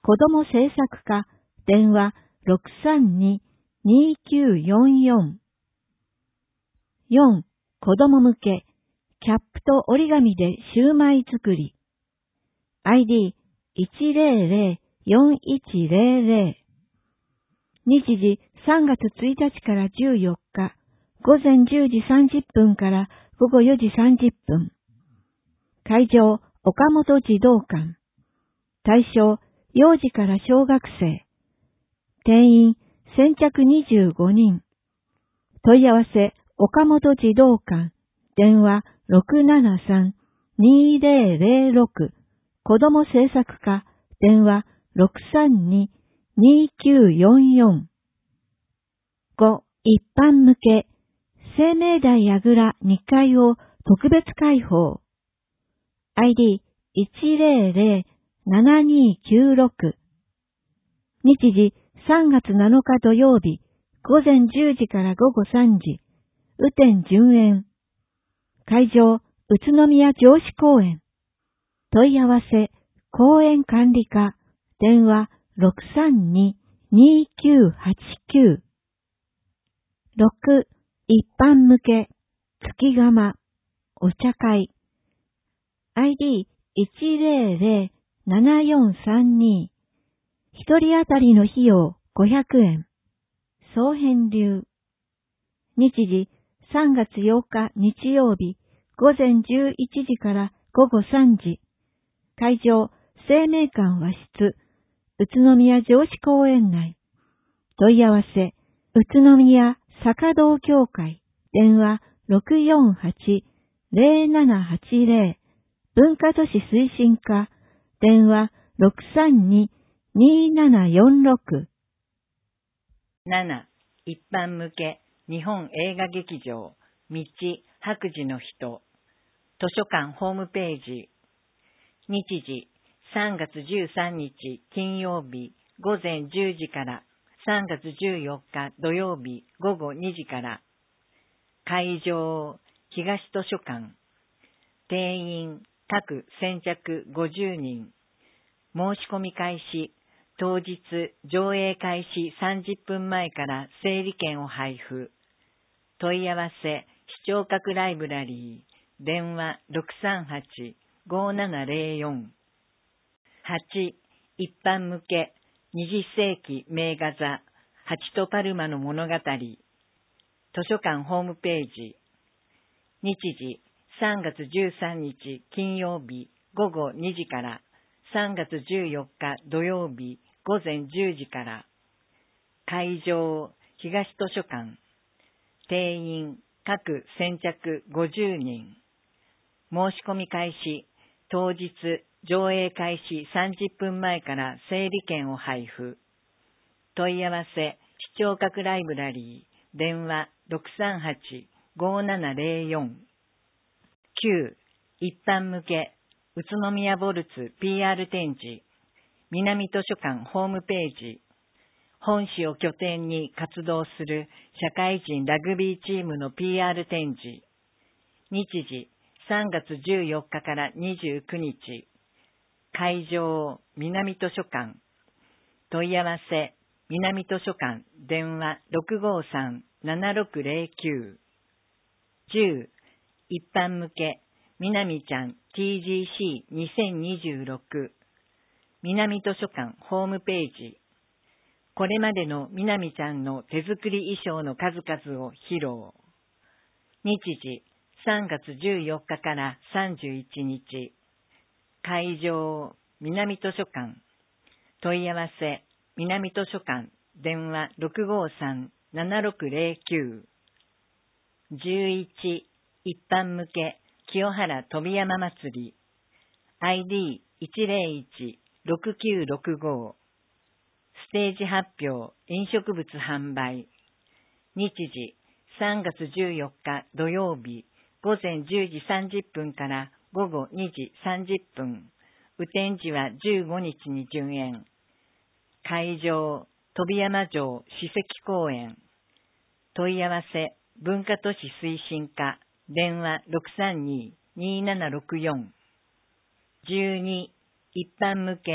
子ども政策課、電話 ろくさんに にきゅうよんよん。よん. 子ども向け、キャップと折り紙でシューマイ作り。アイディーいちゼロゼロ よんいちゼロゼロ。日時さんがつついたちからじゅうよっか、午前じゅうじさんじゅっぷんから午後よじさんじゅっぷん。会場、岡本児童館。対象、幼児から小学生。定員、先着にじゅうごにん。問い合わせ、岡本児童館。電話 ろくななさん にゼロゼロろく。子ども政策課。電話 ろくさんに にきゅうよんよん。ご. 一般向け、生命台櫓にかいを特別開放。アイディーいちゼロゼロ ななにきゅうろく。日時さんがつなのか土曜日、午前じゅうじから午後さんじ、雨天順延。会場、宇都宮城址公園。問い合わせ、公園管理課、電話 ろくさんに にきゅうはちきゅう。ろく. 一般向け、月釜、お茶会。アイディーいちゼロゼロ ななよんさんに。一人当たりの費用ごひゃくえん。総編流。日時さんがつようか日曜日、午前じゅういちじから午後さんじ。会場、生命館和室、宇都宮城址公園内。問い合わせ、宇都宮坂道協会、電話 ろくよんはち ゼロななはちゼロ。文化都市推進課、電話 ろくさんに にななよんろく。 なな. 一般向け、日本映画劇場、道、白磁の人、図書館ホームページ。日時、さんがつじゅうさんにち金曜日、午前じゅうじからさんがつじゅうよっか土曜日、午後にじから。会場、東図書館。定員、各先着ごじゅうにん。申し込み開始、当日上映開始さんじゅっぷんまえから整理券を配布。問い合わせ、視聴覚ライブラリー、電話 ろくさんはち ごななゼロよん。はち. 一般向け、にじゅっせいき名画座、ハチとパルマの物語、図書館ホームページ。日時、さんがつじゅうさんにち金曜日、午後にじからさんがつじゅうよっか土曜日、午前じゅうじから。会場、東図書館。定員、各先着ごじゅうにん。申し込み開始、当日上映開始さんじゅっぷんまえから整理券を配布。問い合わせ、視聴覚ライブラリー、電話 ろくさんはち ごななゼロよん。きゅう. 一般向け、宇都宮ボルツ ピーアール 展示、南図書館ホームページ。本市を拠点に活動する社会人ラグビーチームの ピーアール 展示。日時、さんがつじゅうよっかからにじゅうくにち。会場、南図書館。問い合わせ、南図書館、電話 ろくごさん ななろくゼロきゅう。じゅう. 一般向け、南ちゃん ティージーシーにせんにじゅうろく。南図書館ホームページ。これまでの南ちゃんの手作り衣装の数々を披露。日時、さんがつじゅうよっかからさんじゅういちにち。会場、南図書館。問い合わせ、南図書館、電話 ろくごさん ななろくゼロきゅう。じゅういち. 一般向け、清原飛山祭り。アイディーいちゼロいち ろくきゅうろくご。ステージ発表、飲食物販売。日時、さんがつじゅうよっか土曜日、午前じゅうじさんじゅっぷんから午後にじさんじゅっぷん。雨天時はじゅうごにちに順延。会場、飛山城史跡公園。問い合わせ、文化都市推進課、電話 ろくさんに にななろくよん。じゅうに. 一般向け、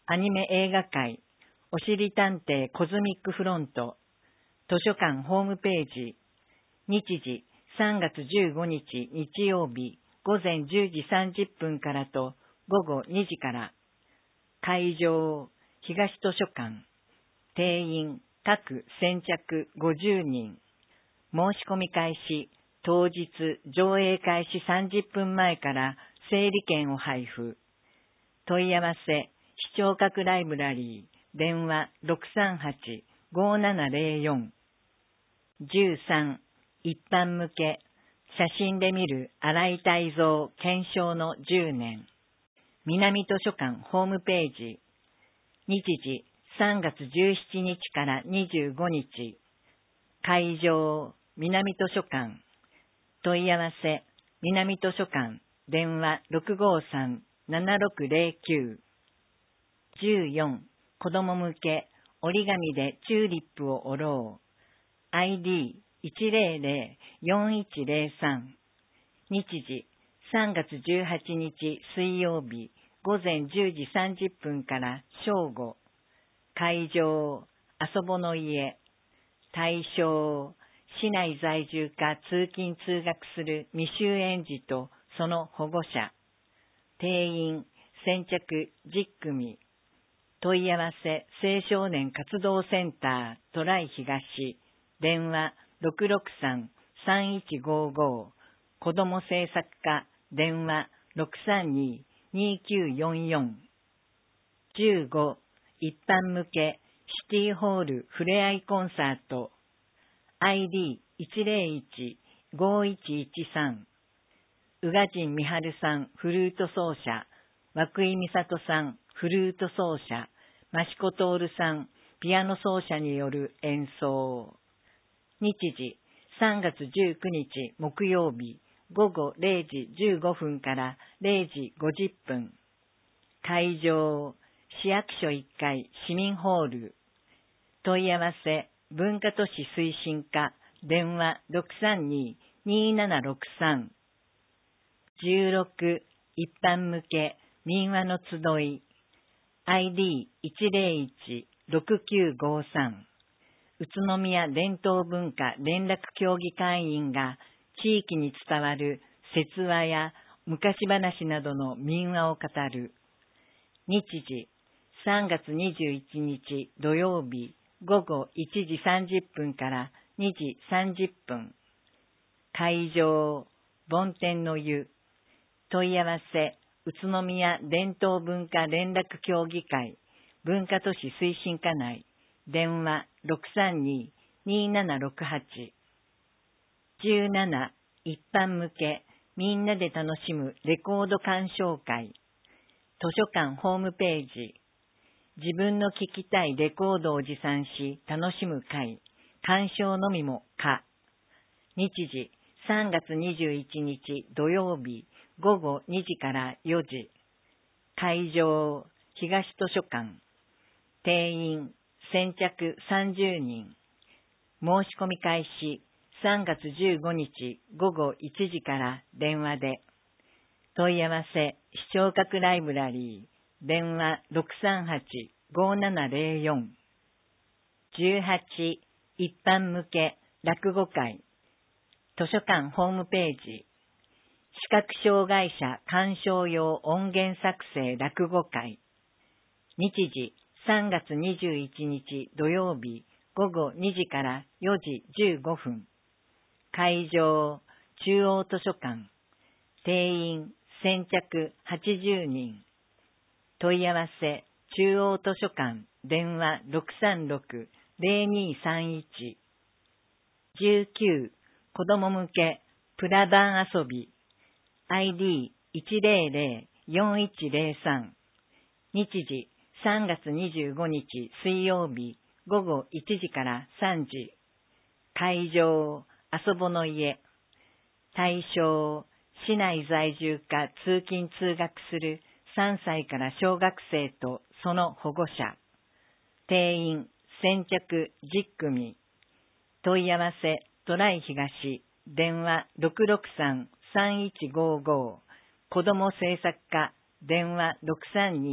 アニメ映画界、おしりたんていコズミックフロント、図書館ホームページ、日時さんがつじゅうごにち日曜日午前じゅうじさんじゅっぷんからと午後にじから、会場、東図書館、定員、各先着ごじゅうにん、申し込み開始、当日上映開始さんじゅっぷんまえから整理券を配布。問い合わせ、視聴覚ライブラリー、電話 ろくさんはち ごななゼロよん。じゅうさん、一般向け、写真で見る新井泰造検証のじゅうねん。南図書館ホームページ。日時さんがつじゅうしちにちからにじゅうごにち。会場、南図書館。問い合わせ、南図書館、電話 ろくごさん ななろくゼロきゅう。じゅうよん、子供向け、折り紙でチューリップを折ろう。アイディーいちゼロゼロよんいちゼロさん。日時、さんがつじゅうはちにち水曜日、午前じゅうじさんじゅっぷんから正午。会場、遊ぼの家。対象、市内在住か通勤通学する未就園児とその保護者。定員、先着じゅっくみ。問い合わせ、青少年活動センター、トライ東。電話 ろくろくさん さんいちごご。子ども政策課、電話 ろくさんに にきゅうよんよん。じゅうご、一般向け、シティホールふれあいコンサート。アイディーいちゼロいち ごいちいちさん。宇賀神美春さん、フルート奏者。涌井美里さん、フルート奏者。益子徹さん、ピアノ奏者による演奏。日時、さんがつじゅうくにち木曜日、午後れいじじゅうごふんかられいじごじゅっぷん。会場、市役所いっかい市民ホール。問い合わせ、文化都市推進課、電話 ろくさんに にななろくさん。じゅうろく、一般向け、民話の集い。アイディーいちゼロいち ろくきゅうごさん。宇都宮伝統文化連絡協議会員が地域に伝わる説話や昔話などの民話を語る。日時、さんがつにじゅういちにち土曜日午後いちじさんじゅっぷんからにじさんじゅっぷん。会場、梵天の湯。問い合わせ、宇都宮伝統文化連絡協議会文化都市推進課内。電話 ろくさんに にななろくはち。じゅうなな、一般向け、みんなで楽しむレコード鑑賞会。図書館ホームページ。自分の聴きたいレコードを持参し楽しむ会。鑑賞のみも可。日時、さんがつにじゅういちにち土曜日、午後にじからよじ。会場、東図書館。定員、先着さんじゅうにん。申し込み開始、さんがつじゅうごにち午後いちじから電話で。問い合わせ、視聴覚ライブラリー、電話 ろくさんはち ごななゼロよん。じゅうはち、一般向け、落語会。図書館ホームページ。視覚障害者鑑賞用音源作成落語会。日時、さんがつにじゅういちにち土曜日午後にじからよじじゅうごふん。会場、中央図書館。定員、先着はちじゅうにん。問い合わせ、中央図書館、電話 ろくさんろく ゼロにさんいち。じゅうきゅう、子供向け、プラバン遊び。アイディーいちゼロゼロよんいちゼロさん。日時、さんがつにじゅうごにち水曜日午後いちじからさんじ。会場、遊ぼの家。対象、市内在住か通勤通学するさんさいから小学生とその保護者。定員、先着じゅっくみ。問い合わせ、トライ東、電話 ろくろくさん さんいちごご。子ども政策課、電話 ろくさんに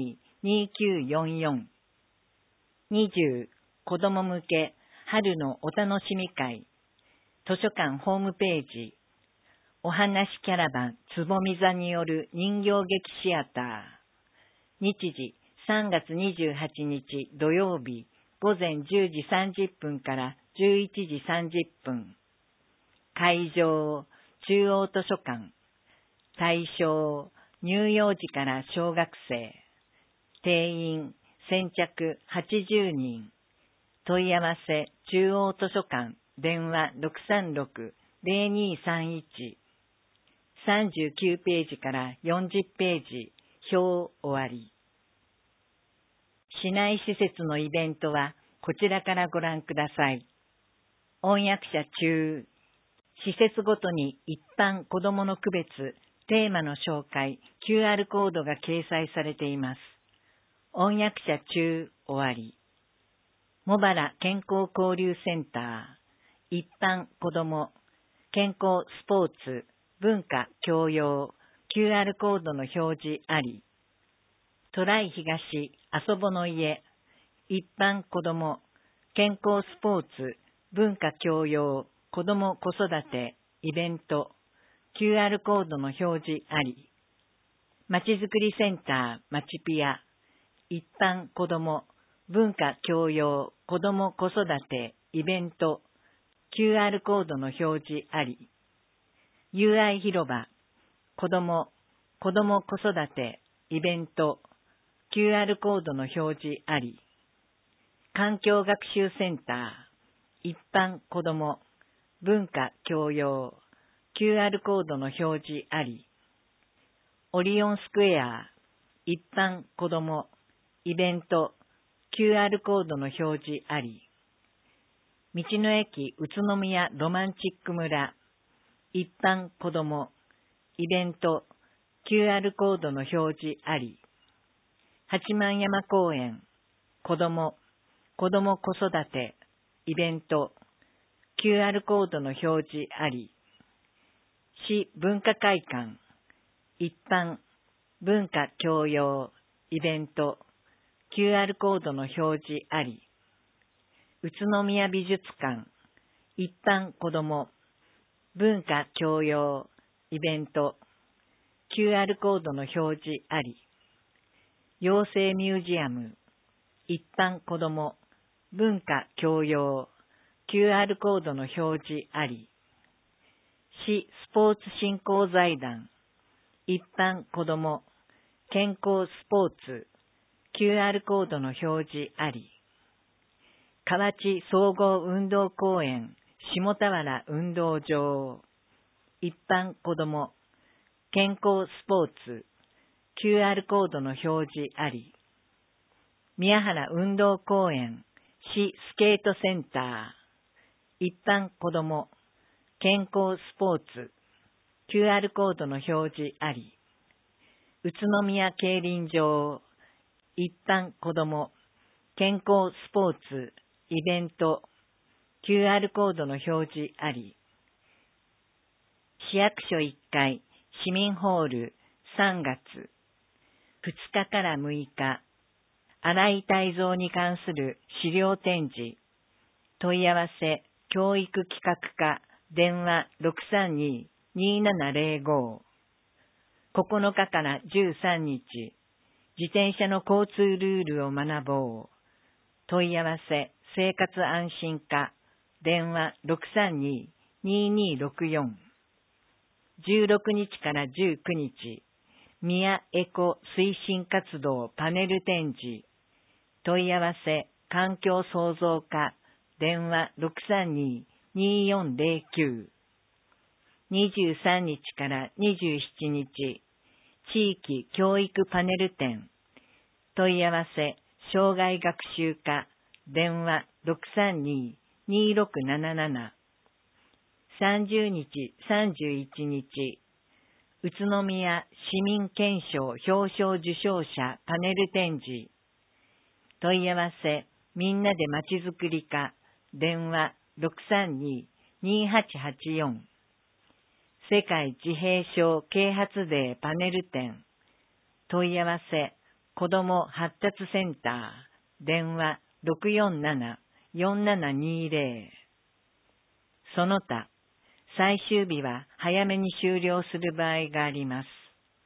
にきゅうよんよん。にじゅう、子供向け春のお楽しみ会。図書館ホームページ。お話キャラバンつぼみ座による人形劇シアター。日時さんがつにじゅうはちにち土曜日午前じゅうじさんじゅっぷんからじゅういちじさんじゅっぷん。会場、中央図書館。対象、乳幼児から小学生。定員、先着はちじゅうにん。問い合わせ、中央図書館、電話 ろくさんろく ぜろにさんいち。さんじゅうきゅうページからよんじゅっページ、表終わり。市内施設のイベントはこちらからご覧ください。音訳者中。施設ごとに一般子どもの区別、テーマの紹介、キューアール コードが掲載されています。音訳者中終わり。茂原健康交流センター、一般子ども、健康スポーツ、文化教養、キューアール コードの表示あり。トライ東、遊ぼの家、一般子ども、健康スポーツ、文化教養、子ども子育て、イベント、キューアール コードの表示あり。まちづくりセンター、まちピア、一般子ども、文化教養、子ども子育て、イベント、キューアール コードの表示あり。友愛広場、子ども、子ども子育て、イベント、キューアール コードの表示あり。環境学習センター、一般子ども、文化教養、キューアール コードの表示あり。オリオンスクエア、一般子ども、イベント、キューアール コードの表示あり。道の駅宇都宮ロマンチック村、一般子ども、イベント、キューアール コードの表示あり。八幡山公園、子ども、子ども子育て、イベント、キューアール コードの表示あり。市文化会館、一般、文化教養、イベント、キューアール コードの表示あり。宇都宮美術館、一般子ども、文化教養、イベント、キューアール コードの表示あり。養成ミュージアム、一般子ども、文化教養、キューアール コードの表示あり。市スポーツ振興財団、一般子ども、健康スポーツ、キューアール コードの表示あり。河内総合運動公園、下田原運動場、一般子ども、健康スポーツ、キューアール コードの表示あり。宮原運動公園、市スケートセンター、一般子ども、健康スポーツ、キューアール コードの表示あり。宇都宮競輪場、一般子ども、健康スポーツ、イベント、キューアール コードの表示あり。市役所いっかい、市民ホール、さんがつ、ふつかからむいか、新井泰造に関する資料展示、問い合わせ、教育企画課、電話 ろくさんに にーななぜろご。ここのかからじゅうさんにち、自転車の交通ルールを学ぼう。問い合わせ、生活安心課、電話 ろくさんに にーにーろくよん。じゅうろくにちからじゅうくにち、宮エコ推進活動パネル展示。問い合わせ、環境創造課、電話 ろくさんに にーよんぜろきゅう。にじゅうさんにちからにじゅうしちにち、地域教育パネル展。問い合わせ、障害学習課、電話 ろくさんに にーろくなななな。さんじゅうにち、さんじゅういちにち、宇都宮市民憲章表彰受賞者パネル展示。問い合わせ、みんなでまちづくり課、電話 ろくさんに にーはちはちよん。世界自閉症啓発デーパネル展。問い合わせ、 子ども発達センター、電話 ろくよんなな よんななにぜろ。その他、最終日は早めに終了する場合があります。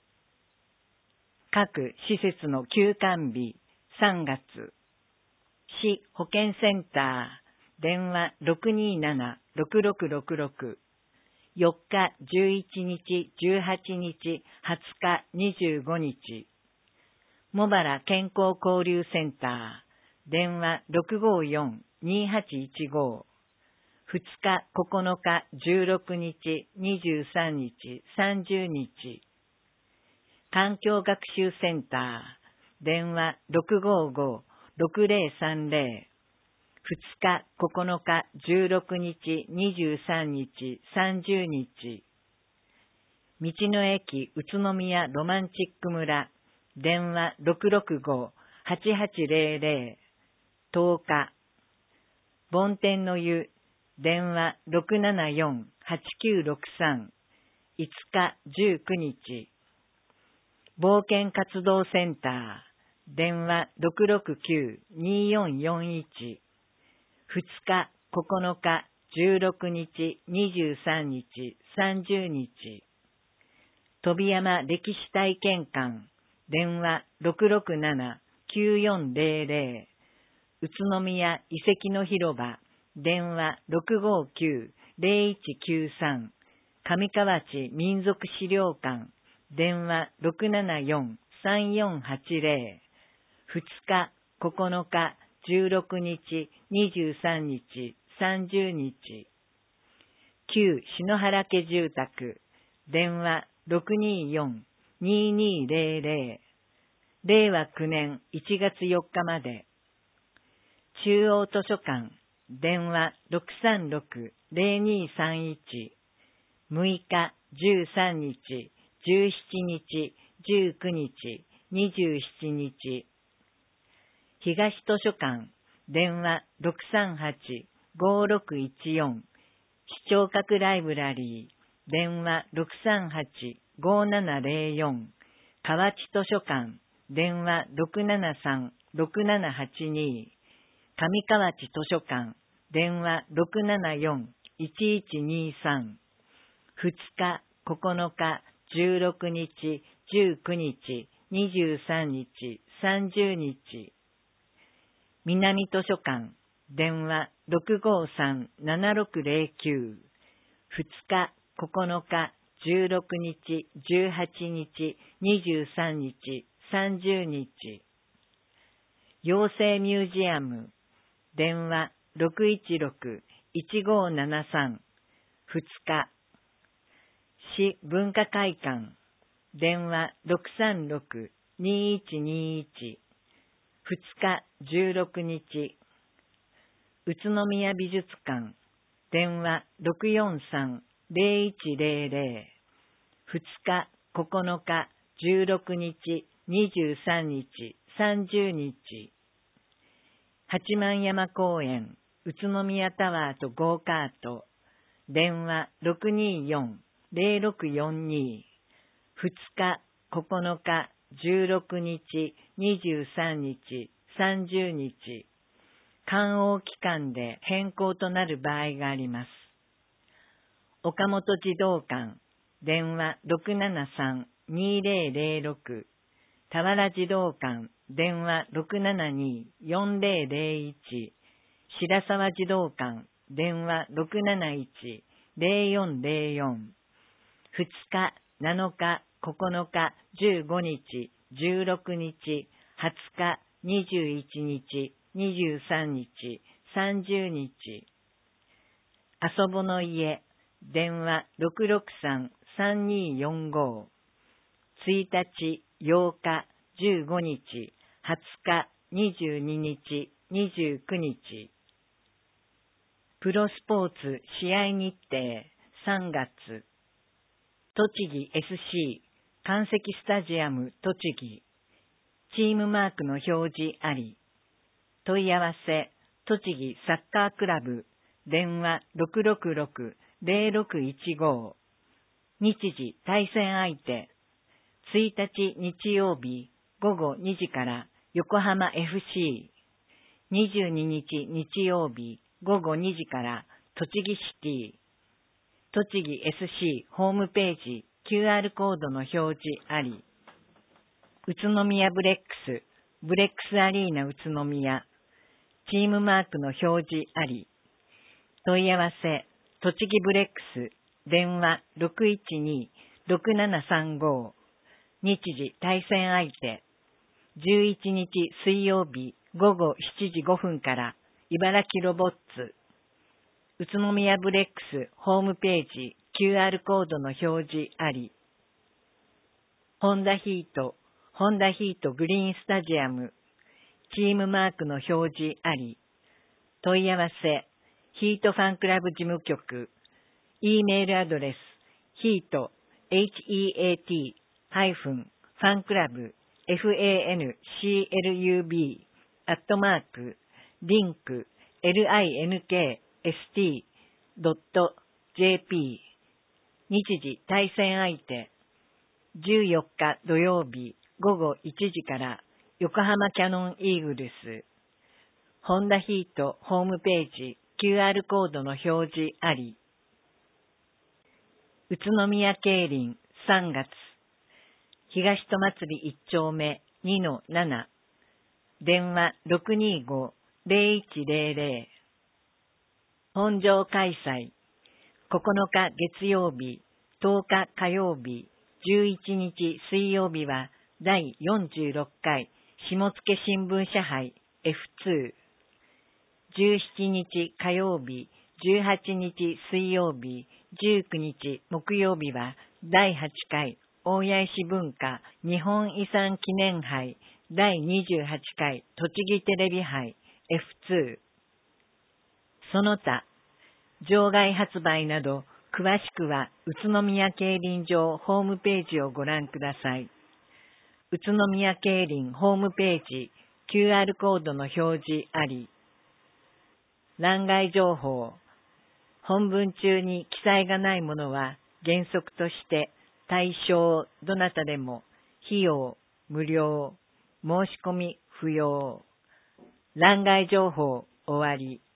各施設の休館日、さんがつ。市保健センター、電話 ろくにーなな ろくろくろくろく。よっか、じゅういちにち、じゅうはちにち、はつか、にじゅうごにち。茂原健康交流センター、電話 ろくごよん にはちいちご。ふつか、ここのか、じゅうろくにち、にじゅうさんにち、さんじゅうにち。環境学習センター、電話 ろくごご ろくぜろさんぜろ。ふつか、ここのか、じゅうろくにち、にじゅうさんにち、さんじゅうにち。道の駅宇都宮ロマンチック村、電話 ろくろくご はちはちぜろぜろ。とおか。梵天の湯、電話 ろくななよん はちきゅうろくさん。いつか、じゅうくにち。冒険活動センター、電話 ろくろくきゅう によんよんいち。ふつか、ここのか、じゅうろくにち、にじゅうさんにち、さんじゅうにち。飛山歴史体験館、電話 ろくろくなな きゅうよんぜろぜろ。宇都宮遺跡の広場、電話 ろくごきゅう ぜろいちきゅうさん。上河内民族資料館、電話 ろくななよん さんよんはちぜろ。ふつか、ここのか、じゅうろくにち、にじゅうさんにち、さんじゅうにち。旧篠原家住宅、電話 ろくによん ににぜろぜろ。れいわきゅうねんいちがつよっかまで。中央図書館、電話 ろくさんろく ぜろにさんいち。むいか、じゅうさんにち、じゅうしちにち、じゅうくにち、にじゅうしちにち。東図書館、電話 ろくさんはち ごろくいちよん。視聴覚ライブラリー、電話 ろくさんはち ごななぜろよん。河内図書館、電話 ろくななさん ろくななはちに。上河内図書館、電話 ろくななよん いちいちにさん。ふつか、ここのか、じゅうろくにち、じゅうくにち、にじゅうさんにち、さんじゅうにち。南図書館、電話 ろくごさん ななろくぜろきゅう。ふつか、ここのか、じゅうろくにち、じゅうはちにち、にじゅうさんにち、さんじゅうにち。養成ミュージアム、電話 ろくいちろく いちごななさん。ふつか。市文化会館、電話 ろくさんろく にいちにいち。ふつか、じゅうろくにち。宇都宮美術館、電話 ろくよんさん ぜろいちぜろぜろ。ふつか、ここのか、じゅうろくにち、にじゅうさんにち、さんじゅうにち。八幡山公園、宇都宮タワーとゴーカート、電話 ろくによん ぜろろくよんに。ふつか、ここのか、じゅうろくにち、にじゅうさんにち、さんじゅうにち。観応期間で変更となる場合があります。岡本児童館、電話 ろくななさん にぜろぜろろく。田原児童館、電話 ろくななに よんぜろぜろいち。白沢児童館、電話 ろくなないち ぜろよんぜろよん。ふつか、なのか、ここのか、じゅうごにち、じゅうろくにち、はつか、にじゅういちにち、にじゅうさんにち、さんじゅうにち。あそぼの家、電話 ろくろくさん さんによんご。ついたち、ようか、じゅうごにち、はつか、にじゅうににち、にじゅうくにち。プロスポーツ試合日程さんがつ。栃木 エスシー 関石スタジアム栃木。チームマークの表示あり。問い合わせ、栃木サッカークラブ、電話 ろくろくろく ぜろろくいちご。日時対戦相手、ついたち日曜日ごごにじから横浜 エフシー、にじゅうににち日曜日ごごにじから栃木シティ、栃木 エスシー ホームページ キューアール コードの表示あり、宇都宮ブレックス、ブレックスアリーナ宇都宮、チームマークの表示あり、問い合わせ、栃木ブレックス、電話 ろくいちに ろくななさんご、日時対戦相手、じゅういちにち水曜日ごごしちじごふんから茨城ロボッツ、宇都宮ブレックスホームページ キューアール コードの表示あり、ホンダヒート、ホンダヒートグリーンスタジアム、チームマークの表示あり、問い合わせ、ヒートファンクラブ事務局、E メールアドレス、ヒート、ヘット、ファンクラブ、ファンクラブ、アットマーク、リンク、リンク、スティー、ドット、ジェーピー、日時対戦相手、じゅうよっか土曜日ごごいちじから横浜キャノンイーグルス、ホンダヒートホームページ キューアール コードの表示あり、宇都宮競輪さんがつ、東戸祭りいち丁目 にのなな、電話 ろくにご ゼロいちゼロゼロ、本場開催、ここのか月曜日、とおか火曜日、じゅういちにち水曜日はだいよんじゅうろっかい下野新聞社杯 エフツー、じゅうしちにち火曜日、じゅうはちにち水曜日、じゅうくにち木曜日はだいはちかい大谷石文化日本遺産記念杯だいにじゅうはちかい栃木テレビ杯 エフツー、その他、場外発売など、詳しくは宇都宮競輪場ホームページをご覧ください。宇都宮競輪ホームページ キューアール コードの表示あり。欄外情報。本文中に記載がないものは原則として対象どなたでも費用無料、申し込み不要。欄外情報終わり。